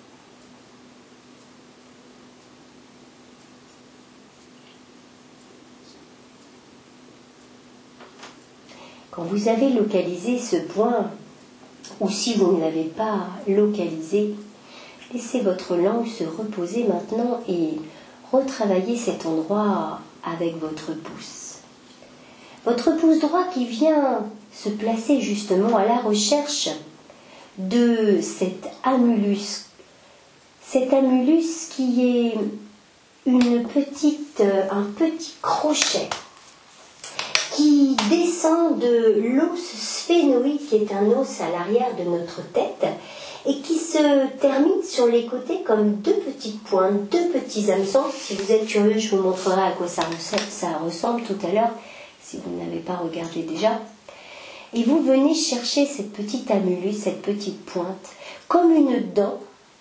Speaker 1: Quand vous avez localisé ce point, ou si vous ne l'avez pas localisé, laissez votre langue se reposer maintenant et retravaillez cet endroit avec votre pouce. Votre pouce droit qui vient se placer justement à la recherche de cet amulus. Cet amulus qui est une petite, un petit crochet qui descend de l'os sphénoïde, qui est un os à l'arrière de notre tête, et qui se termine sur les côtés comme deux petites pointes, deux petits hameçons. Si vous êtes curieux, je vous montrerai à quoi ça ressemble, ça ressemble tout à l'heure, si vous n'avez pas regardé déjà. Et vous venez chercher cette petite amulus, cette petite pointe, comme une dent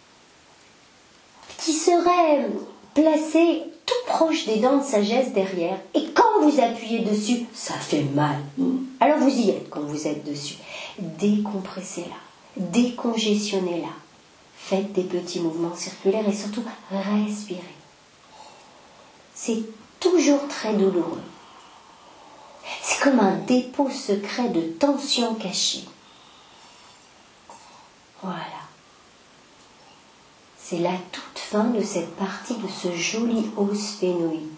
Speaker 1: qui serait placée tout proche des dents de sagesse derrière. Et quand vous appuyez dessus, ça fait mal. Alors vous y êtes quand vous êtes dessus. Décompressez-la, décongestionnez-la. Faites des petits mouvements circulaires et surtout respirez. C'est toujours très douloureux. C'est comme un dépôt secret de tension cachée. Voilà. C'est la toute fin de cette partie de ce joli os sphénoïde.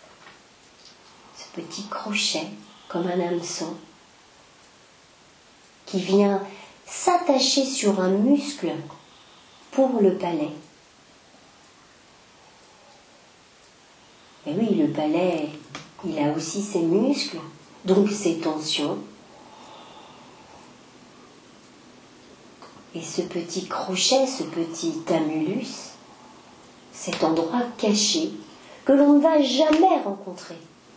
Speaker 1: Ce petit crochet, comme un hameçon, qui vient s'attacher sur un muscle pour le palais. Et oui, le palais, il a aussi ses muscles, donc ses tensions. Et ce petit crochet, ce petit amulus, cet endroit caché que l'on ne va jamais rencontrer,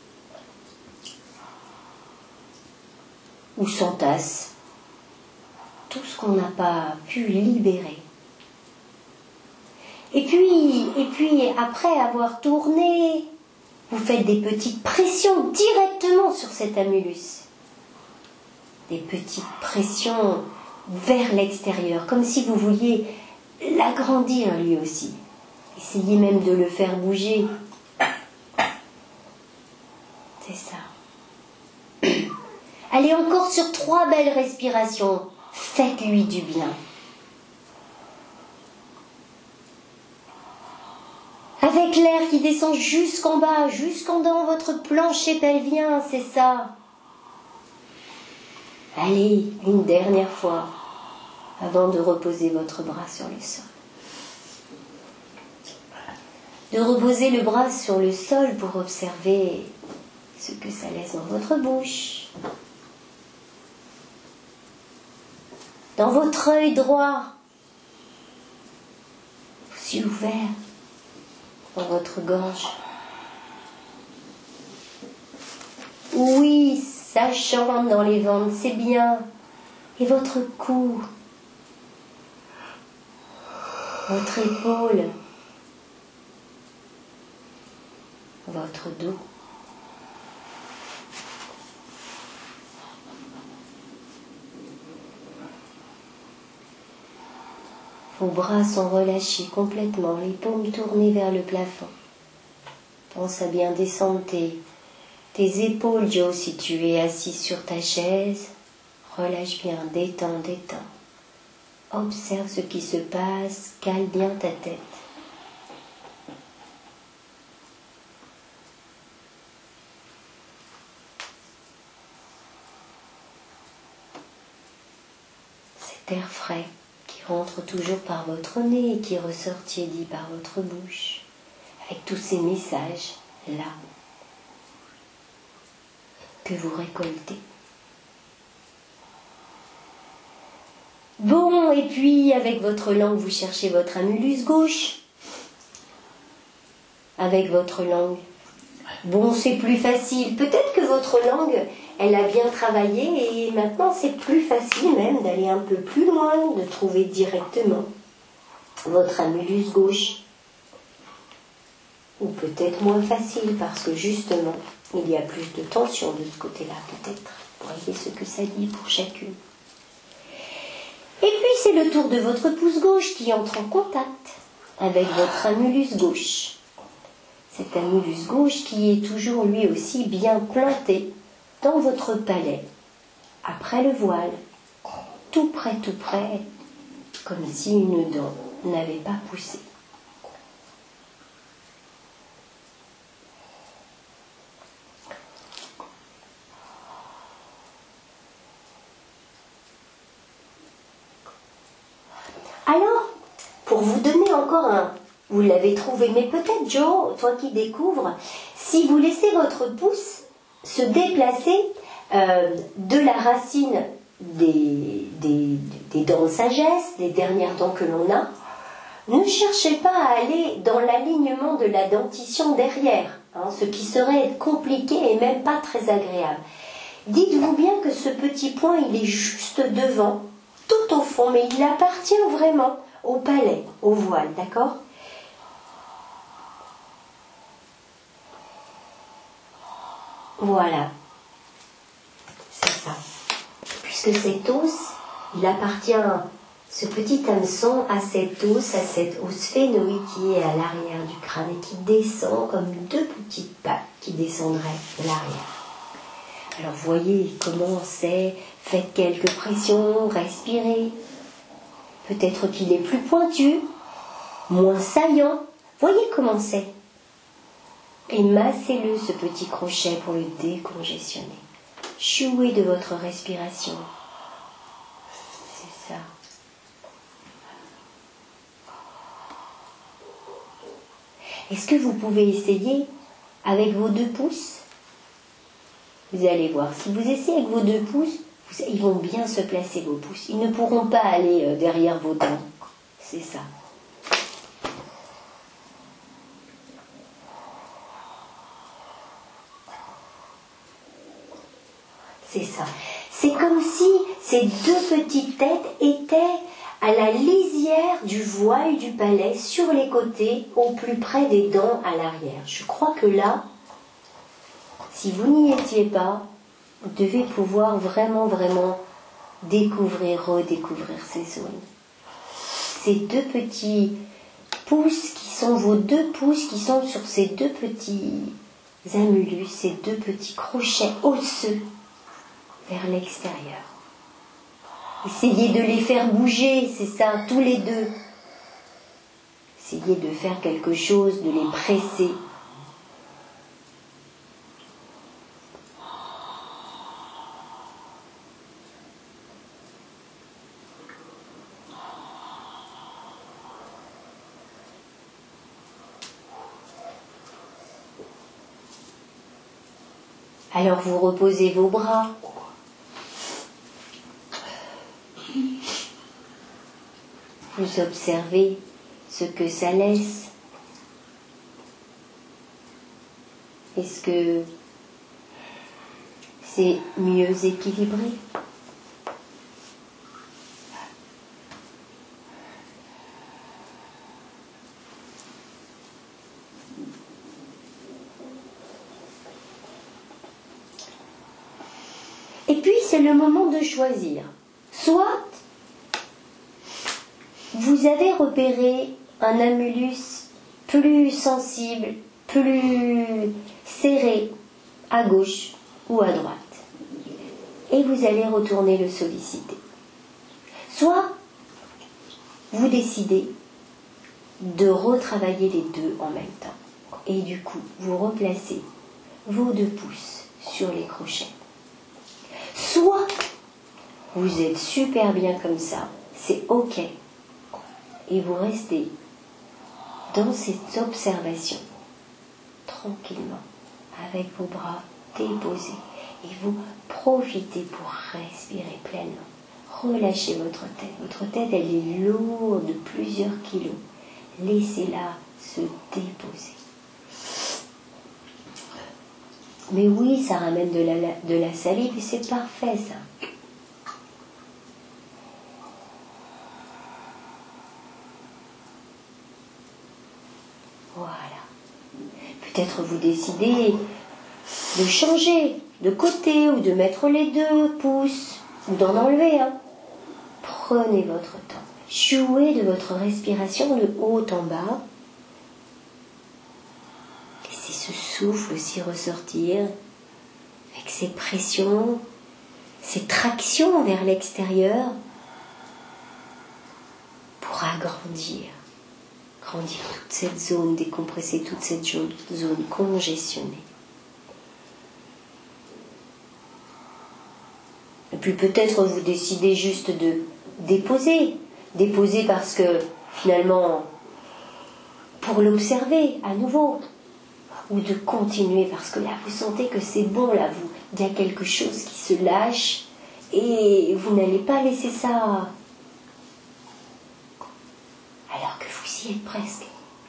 Speaker 1: où s'entasse tout ce qu'on n'a pas pu libérer. Et puis, et puis, après avoir tourné, vous faites des petites pressions directement sur cet amulus. Des petites pressions vers l'extérieur, comme si vous vouliez l'agrandir lui aussi. Essayez même de le faire bouger. C'est ça. Allez encore sur trois belles respirations. Faites-lui du bien. Avec l'air qui descend jusqu'en bas, jusqu'en dans votre plancher pelvien, c'est ça. Allez, une dernière fois, avant de reposer votre bras sur le sol. De reposer le bras sur le sol pour observer ce que ça laisse dans votre bouche. Dans votre œil droit, vos yeux ouverts, dans votre gorge. Oui, ça chante dans les ventres, c'est bien. Et votre cou, votre épaule, votre dos. Vos bras sont relâchés complètement, les paumes tournées vers le plafond. Pense à bien descendre tes, tes épaules, Joe, si tu es assis sur ta chaise. Relâche bien, détends, détends. Observe ce qui se passe, cale bien ta tête. Cet air frais qui rentre toujours par votre nez et qui ressort tiédi par votre bouche, avec tous ces messages là que vous récoltez. Bon, et puis avec votre langue, vous cherchez votre amulus gauche. Avec votre langue. Bon, c'est plus facile. Peut-être que votre langue, elle a bien travaillé et maintenant c'est plus facile même d'aller un peu plus loin, de trouver directement votre amulus gauche. Ou peut-être moins facile parce que justement, il y a plus de tension de ce côté-là peut-être. Voyez ce que ça dit pour chacune. Et puis c'est le tour de votre pouce gauche qui entre en contact avec votre amulus gauche. Cet amulus gauche qui est toujours lui aussi bien planté dans votre palais, après le voile, tout près, tout près, comme si une dent n'avait pas poussé. Alors, pour vous donner encore un... Vous l'avez trouvé, mais peut-être, Joe, toi qui découvres, si vous laissez votre pouce se déplacer euh, de la racine des, des, des dents de sagesse, des dernières dents que l'on a, ne cherchez pas à aller dans l'alignement de la dentition derrière, hein, ce qui serait compliqué et même pas très agréable. Dites-vous bien que ce petit point, il est juste devant, tout au fond, mais il appartient vraiment au palais, au voile, d'accord ? Voilà, c'est ça. Puisque cet os, il appartient, ce petit hameçon, à cet os, à cette os phénoïde qui est à l'arrière du crâne et qui descend comme deux petites pattes qui descendraient de l'arrière. Alors voyez comment c'est, faites quelques pressions, respirez. Peut-être qu'il est plus pointu, moins saillant. Voyez comment c'est. Et massez-le, ce petit crochet, pour le décongestionner. Jouez de votre respiration. C'est ça. Est-ce que vous pouvez essayer avec vos deux pouces ? Vous allez voir, si vous essayez avec vos deux pouces, vous, ils vont bien se placer, vos pouces. Ils ne pourront pas aller euh, derrière vos dents. C'est ça. C'est ça. C'est comme si ces deux petites têtes étaient à la lisière du voile du palais, sur les côtés, au plus près des dents à l'arrière. Je crois que là, si vous n'y étiez pas, vous devez pouvoir vraiment, vraiment découvrir, redécouvrir ces zones. Ces deux petits pouces qui sont vos deux pouces, qui sont sur ces deux petits amulus, ces deux petits crochets osseux, vers l'extérieur. Essayez de les faire bouger, c'est ça, tous les deux. Essayez de faire quelque chose, de les presser. Alors vous reposez vos bras. Vous observez ce que ça laisse. Est-ce que c'est mieux équilibré ? Et puis c'est le moment de choisir. Soit vous avez repéré un amulus plus sensible, plus serré, à gauche ou à droite. Et vous allez retourner le solliciter. Soit vous décidez de retravailler les deux en même temps. Et du coup, vous replacez vos deux pouces sur les crochets. Soit vous êtes super bien comme ça, c'est ok. Et vous restez dans cette observation, tranquillement, avec vos bras déposés. Et vous profitez pour respirer pleinement. Relâchez votre tête. Votre tête, elle est lourde de plusieurs kilos. Laissez-la se déposer. Mais oui, ça ramène de la, de la salive et c'est parfait, ça. Voilà. Peut-être vous décidez de changer de côté ou de mettre les deux pouces ou d'en enlever un. Prenez votre temps. Jouez de votre respiration de haut en bas. Laissez ce souffle aussi ressortir avec ces pressions, ces tractions vers l'extérieur pour agrandir. Grandir toute cette zone, décompresser toute cette zone, zone congestionnée. Et puis peut-être vous décidez juste de déposer déposer parce que finalement, pour l'observer à nouveau, ou de continuer parce que là vous sentez que c'est bon, là vous, il y a quelque chose qui se lâche et vous n'allez pas laisser ça alors que vous y êtes presque.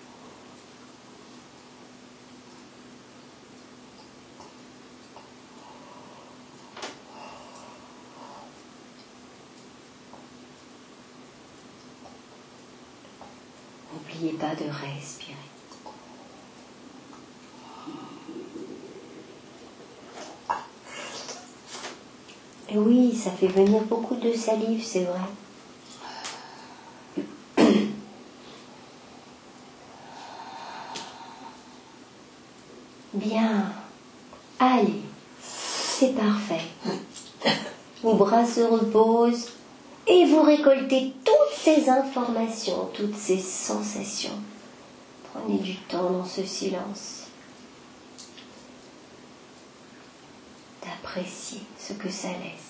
Speaker 1: N'oubliez pas de respirer. Et oui, ça fait venir beaucoup de salive, c'est vrai. Bien. Allez, c'est parfait. Vos bras se reposent et vous récoltez toutes ces informations, toutes ces sensations. Prenez du temps dans ce silence d'apprécier ce que ça laisse.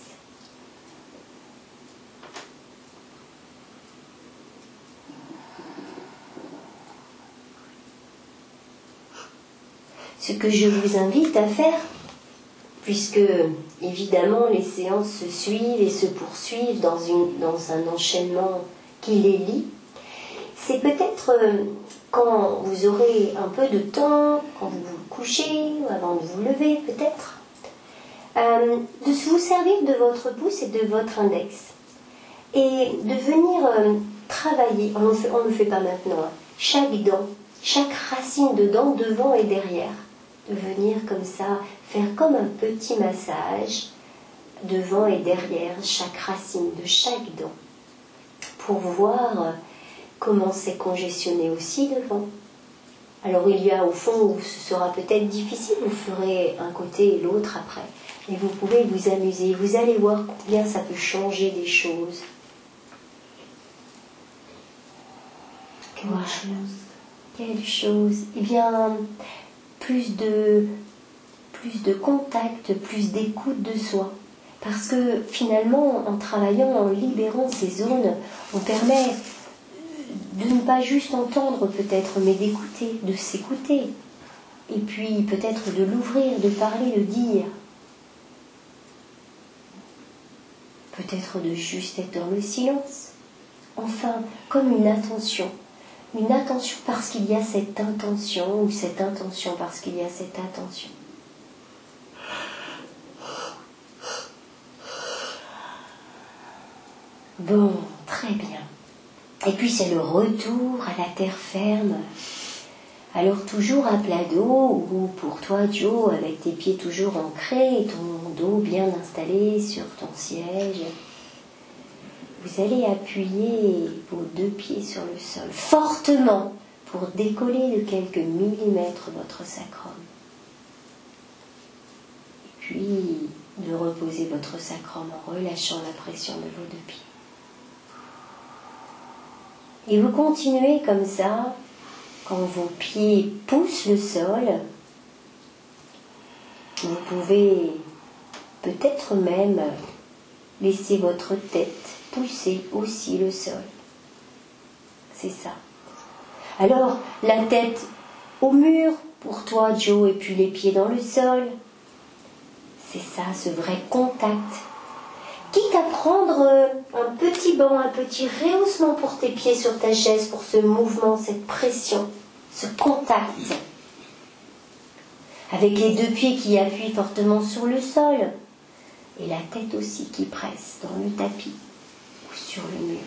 Speaker 1: Ce que je vous invite à faire, puisque évidemment les séances se suivent et se poursuivent dans, une, dans un enchaînement qui les lie, c'est peut-être euh, quand vous aurez un peu de temps, quand vous vous couchez, ou avant de vous lever peut-être, euh, de vous servir de votre pouce et de votre index et de venir euh, travailler, on ne fait, on ne fait pas maintenant, hein, chaque dent, chaque racine de dent devant et derrière. De venir comme ça, faire comme un petit massage devant et derrière chaque racine de chaque dent pour voir comment c'est congestionné aussi devant. Alors il y a au fond où ce sera peut-être difficile, vous ferez un côté et l'autre après. Et vous pouvez vous amuser, vous allez voir combien ça peut changer des choses. Voilà. Quelle chose. Eh bien... Plus de, plus de contact, plus d'écoute de soi. Parce que finalement, en travaillant, en libérant ces zones, on permet de ne pas juste entendre peut-être, mais d'écouter, de s'écouter. Et puis peut-être de l'ouvrir, de parler, de dire. Peut-être de juste être dans le silence. Enfin, comme une attention. Une attention parce qu'il y a cette intention, ou cette intention parce qu'il y a cette attention. Bon, très bien. Et puis c'est le retour à la terre ferme. Alors toujours à plat dos, ou pour toi Joe, avec tes pieds toujours ancrés et ton dos bien installé sur ton siège. Vous allez appuyer vos deux pieds sur le sol, fortement, pour décoller de quelques millimètres votre sacrum. Et puis, de reposer votre sacrum en relâchant la pression de vos deux pieds. Et vous continuez comme ça, quand vos pieds poussent le sol, vous pouvez peut-être même laisser votre tête pousser aussi le sol. C'est ça. Alors, la tête au mur pour toi, Joe, et puis les pieds dans le sol. C'est ça, ce vrai contact. Quitte à prendre un petit banc, un petit rehaussement pour tes pieds sur ta chaise, pour ce mouvement, cette pression, ce contact. Avec les deux pieds qui appuient fortement sur le sol. Et la tête aussi qui presse dans le tapis. Sur le mur.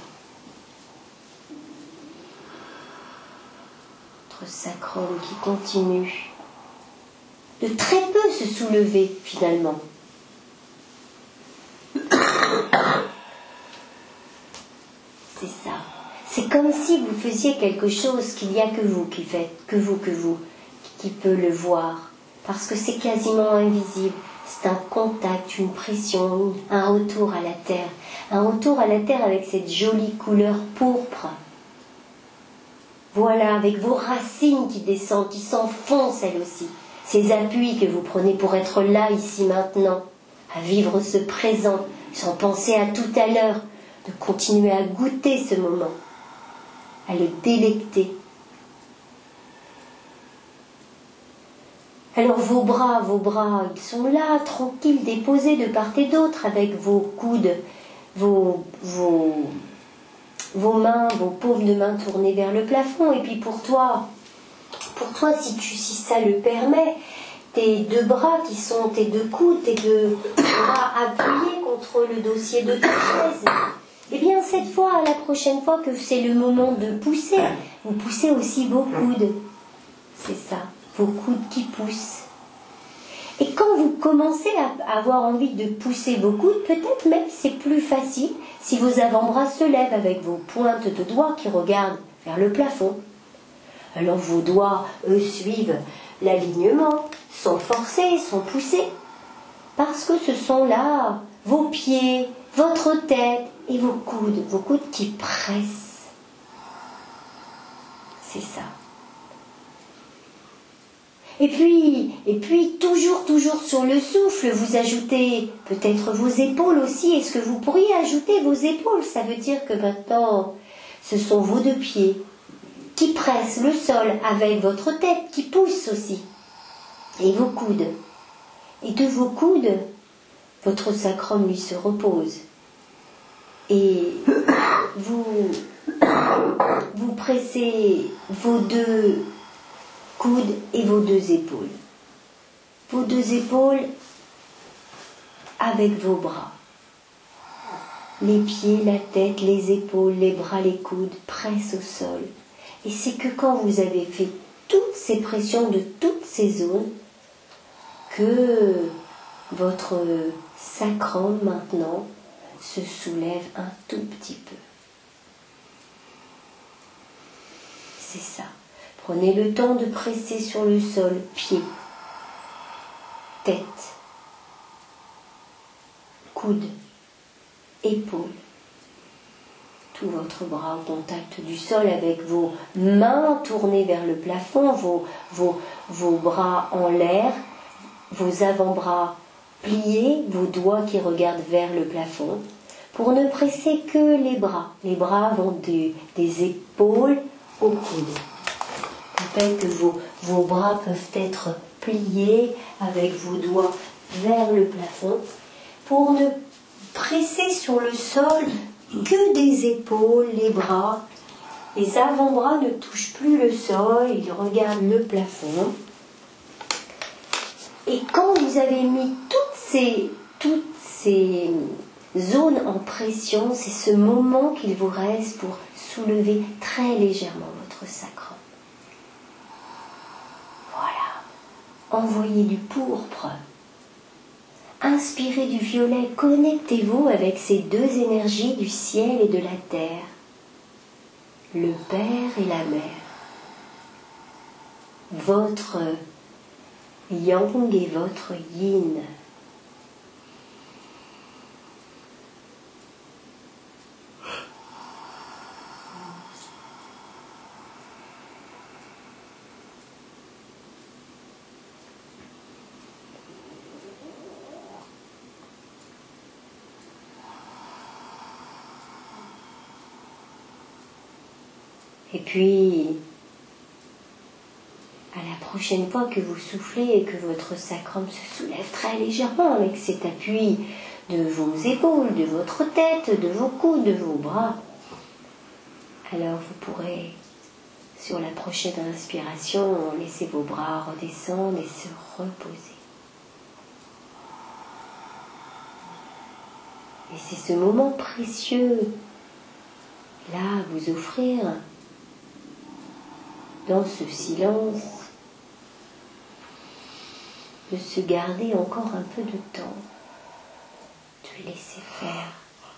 Speaker 1: Votre sacrum qui continue de très peu se soulever finalement. C'est ça. C'est comme si vous faisiez quelque chose qu'il n'y a que vous qui faites, que vous, que vous, qui peut le voir. Parce que c'est quasiment invisible. C'est un contact, une pression, un retour à la terre. Un retour à la terre avec cette jolie couleur pourpre. Voilà, avec vos racines qui descendent, qui s'enfoncent elles aussi. Ces appuis que vous prenez pour être là, ici, maintenant. À vivre ce présent, sans penser à tout à l'heure. de continuer à goûter ce moment, à le délecter. Alors vos bras, vos bras, ils sont là, tranquilles, déposés de part et d'autre, avec vos coudes, vos, vos, vos mains, vos paumes de main tournées vers le plafond. Et puis pour toi, pour toi, si, tu, si ça le permet, tes deux bras qui sont tes deux coudes, tes deux bras appuyés contre le dossier de ta chaise. Eh bien, cette fois, la prochaine fois que c'est le moment de pousser, vous poussez aussi vos coudes. C'est ça, vos coudes qui poussent. Et quand vous commencez à avoir envie de pousser vos coudes, peut-être même c'est plus facile si vos avant-bras se lèvent avec vos pointes de doigts qui regardent vers le plafond. Alors vos doigts, eux, suivent l'alignement, sans forcer, sans pousser. Parce que ce sont là vos pieds, votre tête et vos coudes, vos coudes qui pressent. C'est ça. Et puis, et puis, toujours, toujours sur le souffle, vous ajoutez peut-être vos épaules aussi. Est-ce que vous pourriez ajouter vos épaules? Ça veut dire que maintenant, ce sont vos deux pieds qui pressent le sol avec votre tête qui pousse aussi. Et vos coudes. Et de vos coudes, votre sacrum lui se repose. Et vous, vous pressez vos deux coudes et vos deux épaules. Vos deux épaules avec vos bras. Les pieds, la tête, les épaules, les bras, les coudes pressent au sol. Et c'est que quand vous avez fait toutes ces pressions de toutes ces zones, que votre sacrum maintenant se soulève un tout petit peu. C'est ça. Prenez le temps de presser sur le sol, pieds, tête, coude, épaules. Tout votre bras au contact du sol avec vos mains tournées vers le plafond, vos, vos, vos bras en l'air, vos avant-bras pliés, vos doigts qui regardent vers le plafond, pour ne presser que les bras. Les bras vont des, des épaules aux coudes. Rappelez que vos, vos bras peuvent être pliés avec vos doigts vers le plafond, pour ne presser sur le sol que des épaules, les bras. Les avant-bras ne touchent plus le sol, ils regardent le plafond. Et quand vous avez mis toutes ces, toutes ces zones en pression, c'est ce moment qu'il vous reste pour soulever très légèrement votre sacrum. Voilà. Envoyez du pourpre. Inspirez du violet. Connectez-vous avec ces deux énergies du ciel et de la terre. Le Père et la Mère. Votre Yang et votre Yin. Et puis, à la prochaine fois que vous soufflez et que votre sacrum se soulève très légèrement avec cet appui de vos épaules, de votre tête, de vos coudes, de vos bras, alors vous pourrez, sur la prochaine inspiration, laisser vos bras redescendre et se reposer. Et c'est ce moment précieux, là, à vous offrir, dans ce silence, de se garder encore un peu de temps, de laisser faire.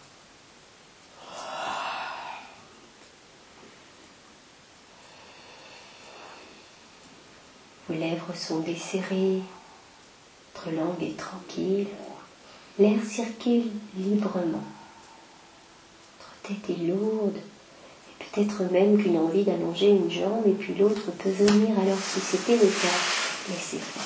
Speaker 1: Vos lèvres sont desserrées, votre langue est tranquille, l'air circule librement. Votre tête est lourde, et peut-être même qu'une envie d'allonger une jambe et puis l'autre peut venir, alors si c'était le cas, laissez faire.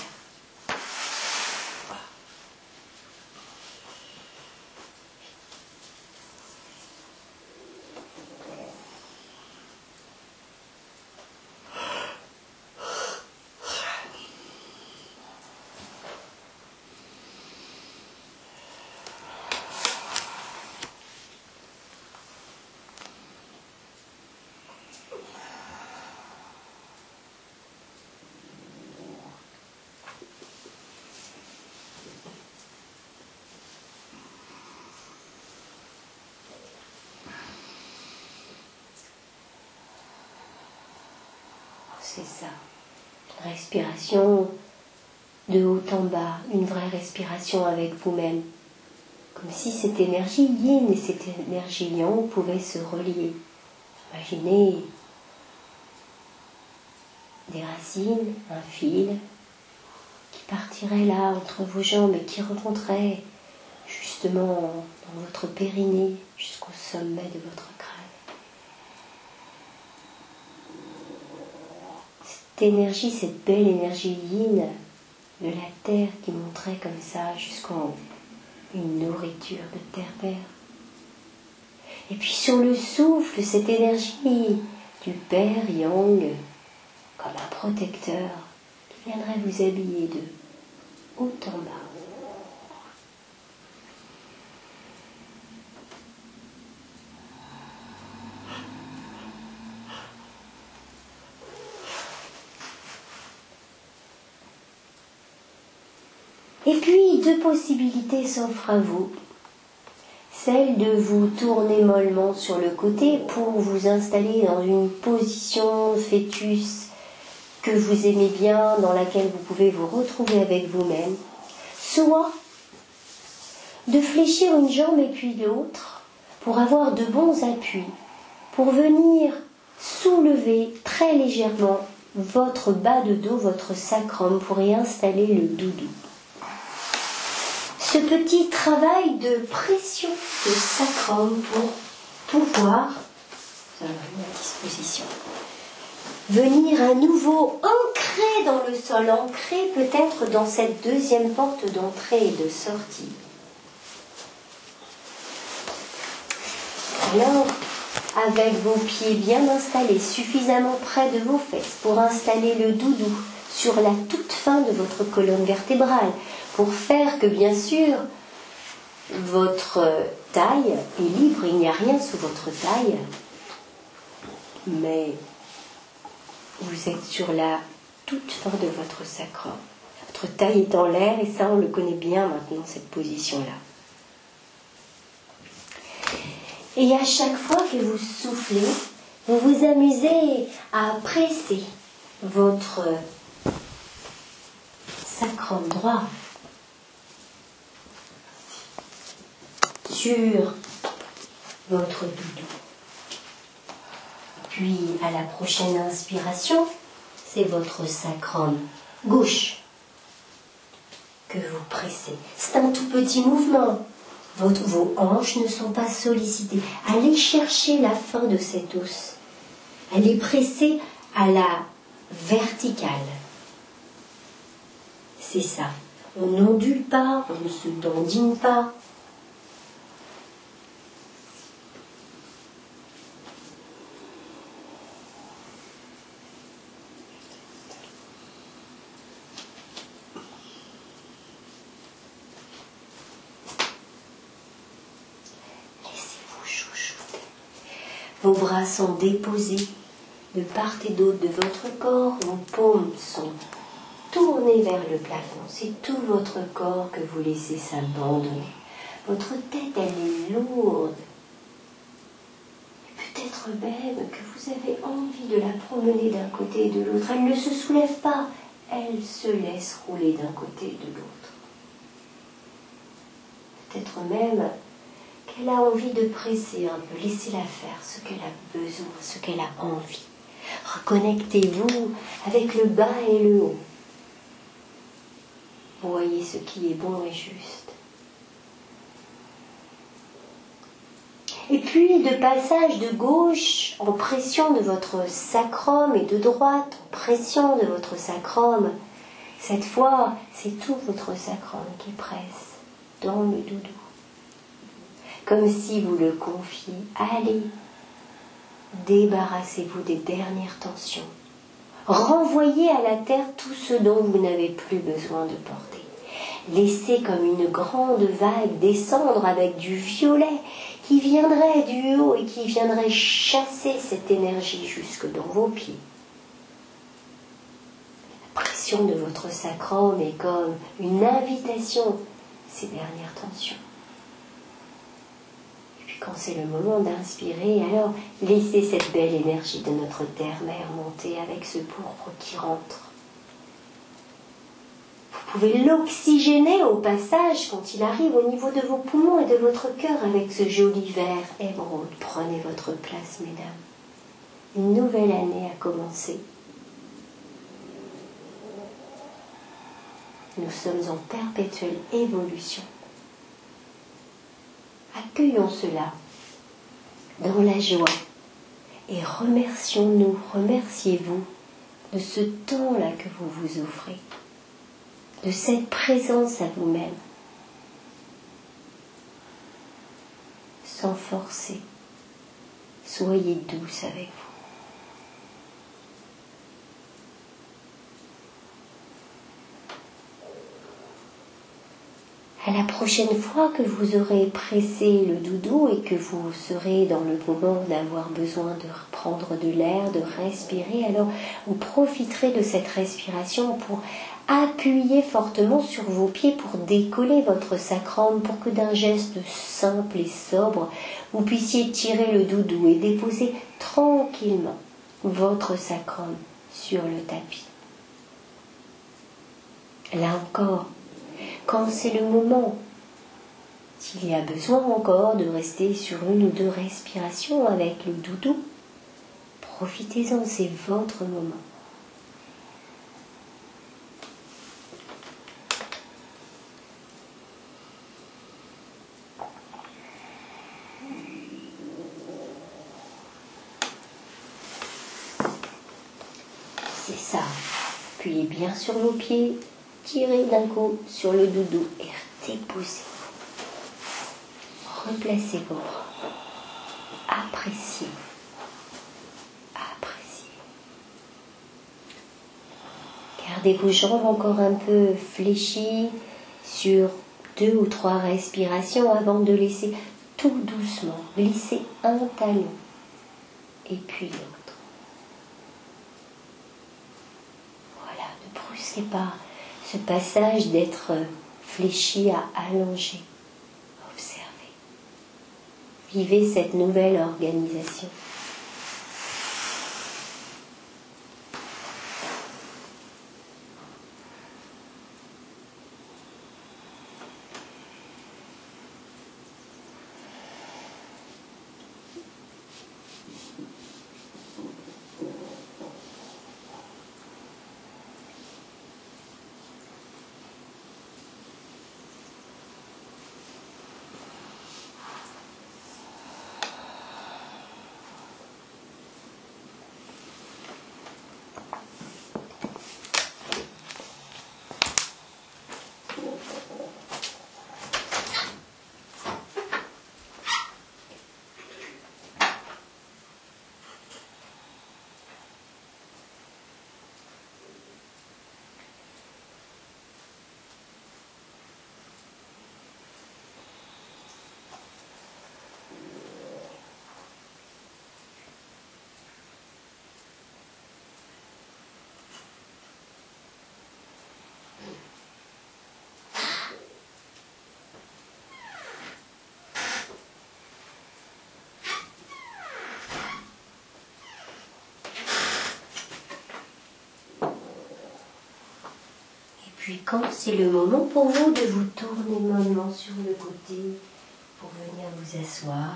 Speaker 1: c'est ça. Une respiration de haut en bas, une vraie respiration avec vous-même. Comme si cette énergie yin et cette énergie yang pouvaient se relier. Imaginez des racines, un fil qui partirait là entre vos jambes et qui remonterait justement dans votre périnée jusqu'au sommet de votre crâne. Cette énergie, cette belle énergie yin de la terre qui monterait comme ça jusqu'en haut, une nourriture de terre-mère. Et puis sur le souffle, cette énergie du Père Yang, comme un protecteur qui viendrait vous habiller de haut en bas. Et puis, deux possibilités s'offrent à vous. Celle de vous tourner mollement sur le côté pour vous installer dans une position fœtus que vous aimez bien, dans laquelle vous pouvez vous retrouver avec vous-même. Soit de fléchir une jambe et puis l'autre pour avoir de bons appuis, pour venir soulever très légèrement votre bas de dos, votre sacrum, pour y installer le doudou. Ce petit travail de pression de sacrum pour pouvoir, ça va mettre à disposition, venir à nouveau ancrer dans le sol, ancrer peut-être dans cette deuxième porte d'entrée et de sortie. Alors, avec vos pieds bien installés, suffisamment près de vos fesses pour installer le doudou sur la toute fin de votre colonne vertébrale, pour faire que, bien sûr, votre taille est libre, il n'y a rien sous votre taille, mais vous êtes sur la toute fin de votre sacrum. Votre taille est en l'air, et ça, on le connaît bien maintenant, cette position-là. Et à chaque fois que vous soufflez, vous vous amusez à presser votre sacrum droit sur votre doudou. Puis, à la prochaine inspiration, c'est votre sacrum gauche que vous pressez. C'est un tout petit mouvement. Votre, vos hanches ne sont pas sollicitées. Allez chercher la fin de cet os. Allez presser à la verticale. C'est ça. On n'ondule pas, on ne se dandine pas. Vos bras sont déposés de part et d'autre de votre corps. Vos paumes sont tournées vers le plafond. C'est tout votre corps que vous laissez s'abandonner. Votre tête, elle est lourde. Et peut-être même que vous avez envie de la promener d'un côté et de l'autre. Elle ne se soulève pas. Elle se laisse rouler d'un côté et de l'autre. Peut-être même qu'elle a envie de presser un peu, laissez-la faire ce qu'elle a besoin, ce qu'elle a envie. Reconnectez-vous avec le bas et le haut. Voyez ce qui est bon et juste. Et puis, de passage de gauche en pression de votre sacrum et de droite en pression de votre sacrum, cette fois, c'est tout votre sacrum qui presse dans le doudou. Comme si vous le confiez. Allez, débarrassez-vous des dernières tensions. Renvoyez à la terre tout ce dont vous n'avez plus besoin de porter. Laissez comme une grande vague descendre avec du violet qui viendrait du haut et qui viendrait chasser cette énergie jusque dans vos pieds. La pression de votre sacrum est comme une invitation à ces dernières tensions. quand c'est le moment d'inspirer, alors laissez cette belle énergie de notre terre-mère monter avec ce pourpre qui rentre. Vous pouvez l'oxygéner au passage quand il arrive au niveau de vos poumons et de votre cœur avec ce joli vert émeraude. Prenez votre place, mesdames. Une nouvelle année a commencé. Nous sommes en perpétuelle évolution. Accueillons cela dans la joie et remercions-nous, remerciez-vous de ce temps-là que vous vous offrez, de cette présence à vous-même, sans forcer. Soyez douce avec vous. À la prochaine fois que vous aurez pressé le doudou et que vous serez dans le moment d'avoir besoin de reprendre de l'air, de respirer, alors vous profiterez de cette respiration pour appuyer fortement sur vos pieds pour décoller votre sacrum, pour que d'un geste simple et sobre, vous puissiez tirer le doudou et déposer tranquillement votre sacrum sur le tapis. Là encore, quand c'est le moment, s'il y a besoin encore de rester sur une ou deux respirations avec le doudou, profitez-en, c'est votre moment. C'est ça. Appuyez bien sur vos pieds. Tirez d'un coup sur le doudou et déposez. Replacez vos bras. Appréciez. Appréciez. Gardez vos jambes encore un peu fléchies sur deux ou trois respirations avant de laisser tout doucement glisser un talon et puis l'autre. Voilà, ne brusquez pas ce passage d'être fléchi à allongé. Observez. Vivez cette nouvelle organisation. Puis quand c'est le moment pour vous de vous tourner mollement sur le côté pour venir vous asseoir.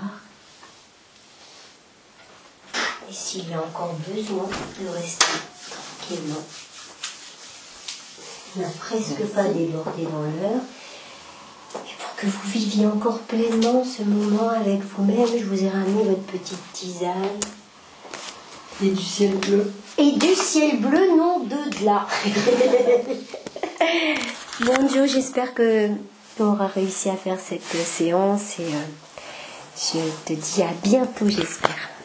Speaker 1: Et s'il y a encore besoin de rester tranquillement, on n'a presque pas débordé dans l'heure. Et pour que vous viviez encore pleinement ce moment avec vous-même, je vous ai ramené votre petite tisane.
Speaker 2: Et du ciel bleu.
Speaker 1: Et du ciel bleu, non, de là. Bon Joe, j'espère que tu auras réussi à faire cette séance et euh, je te dis à bientôt, j'espère.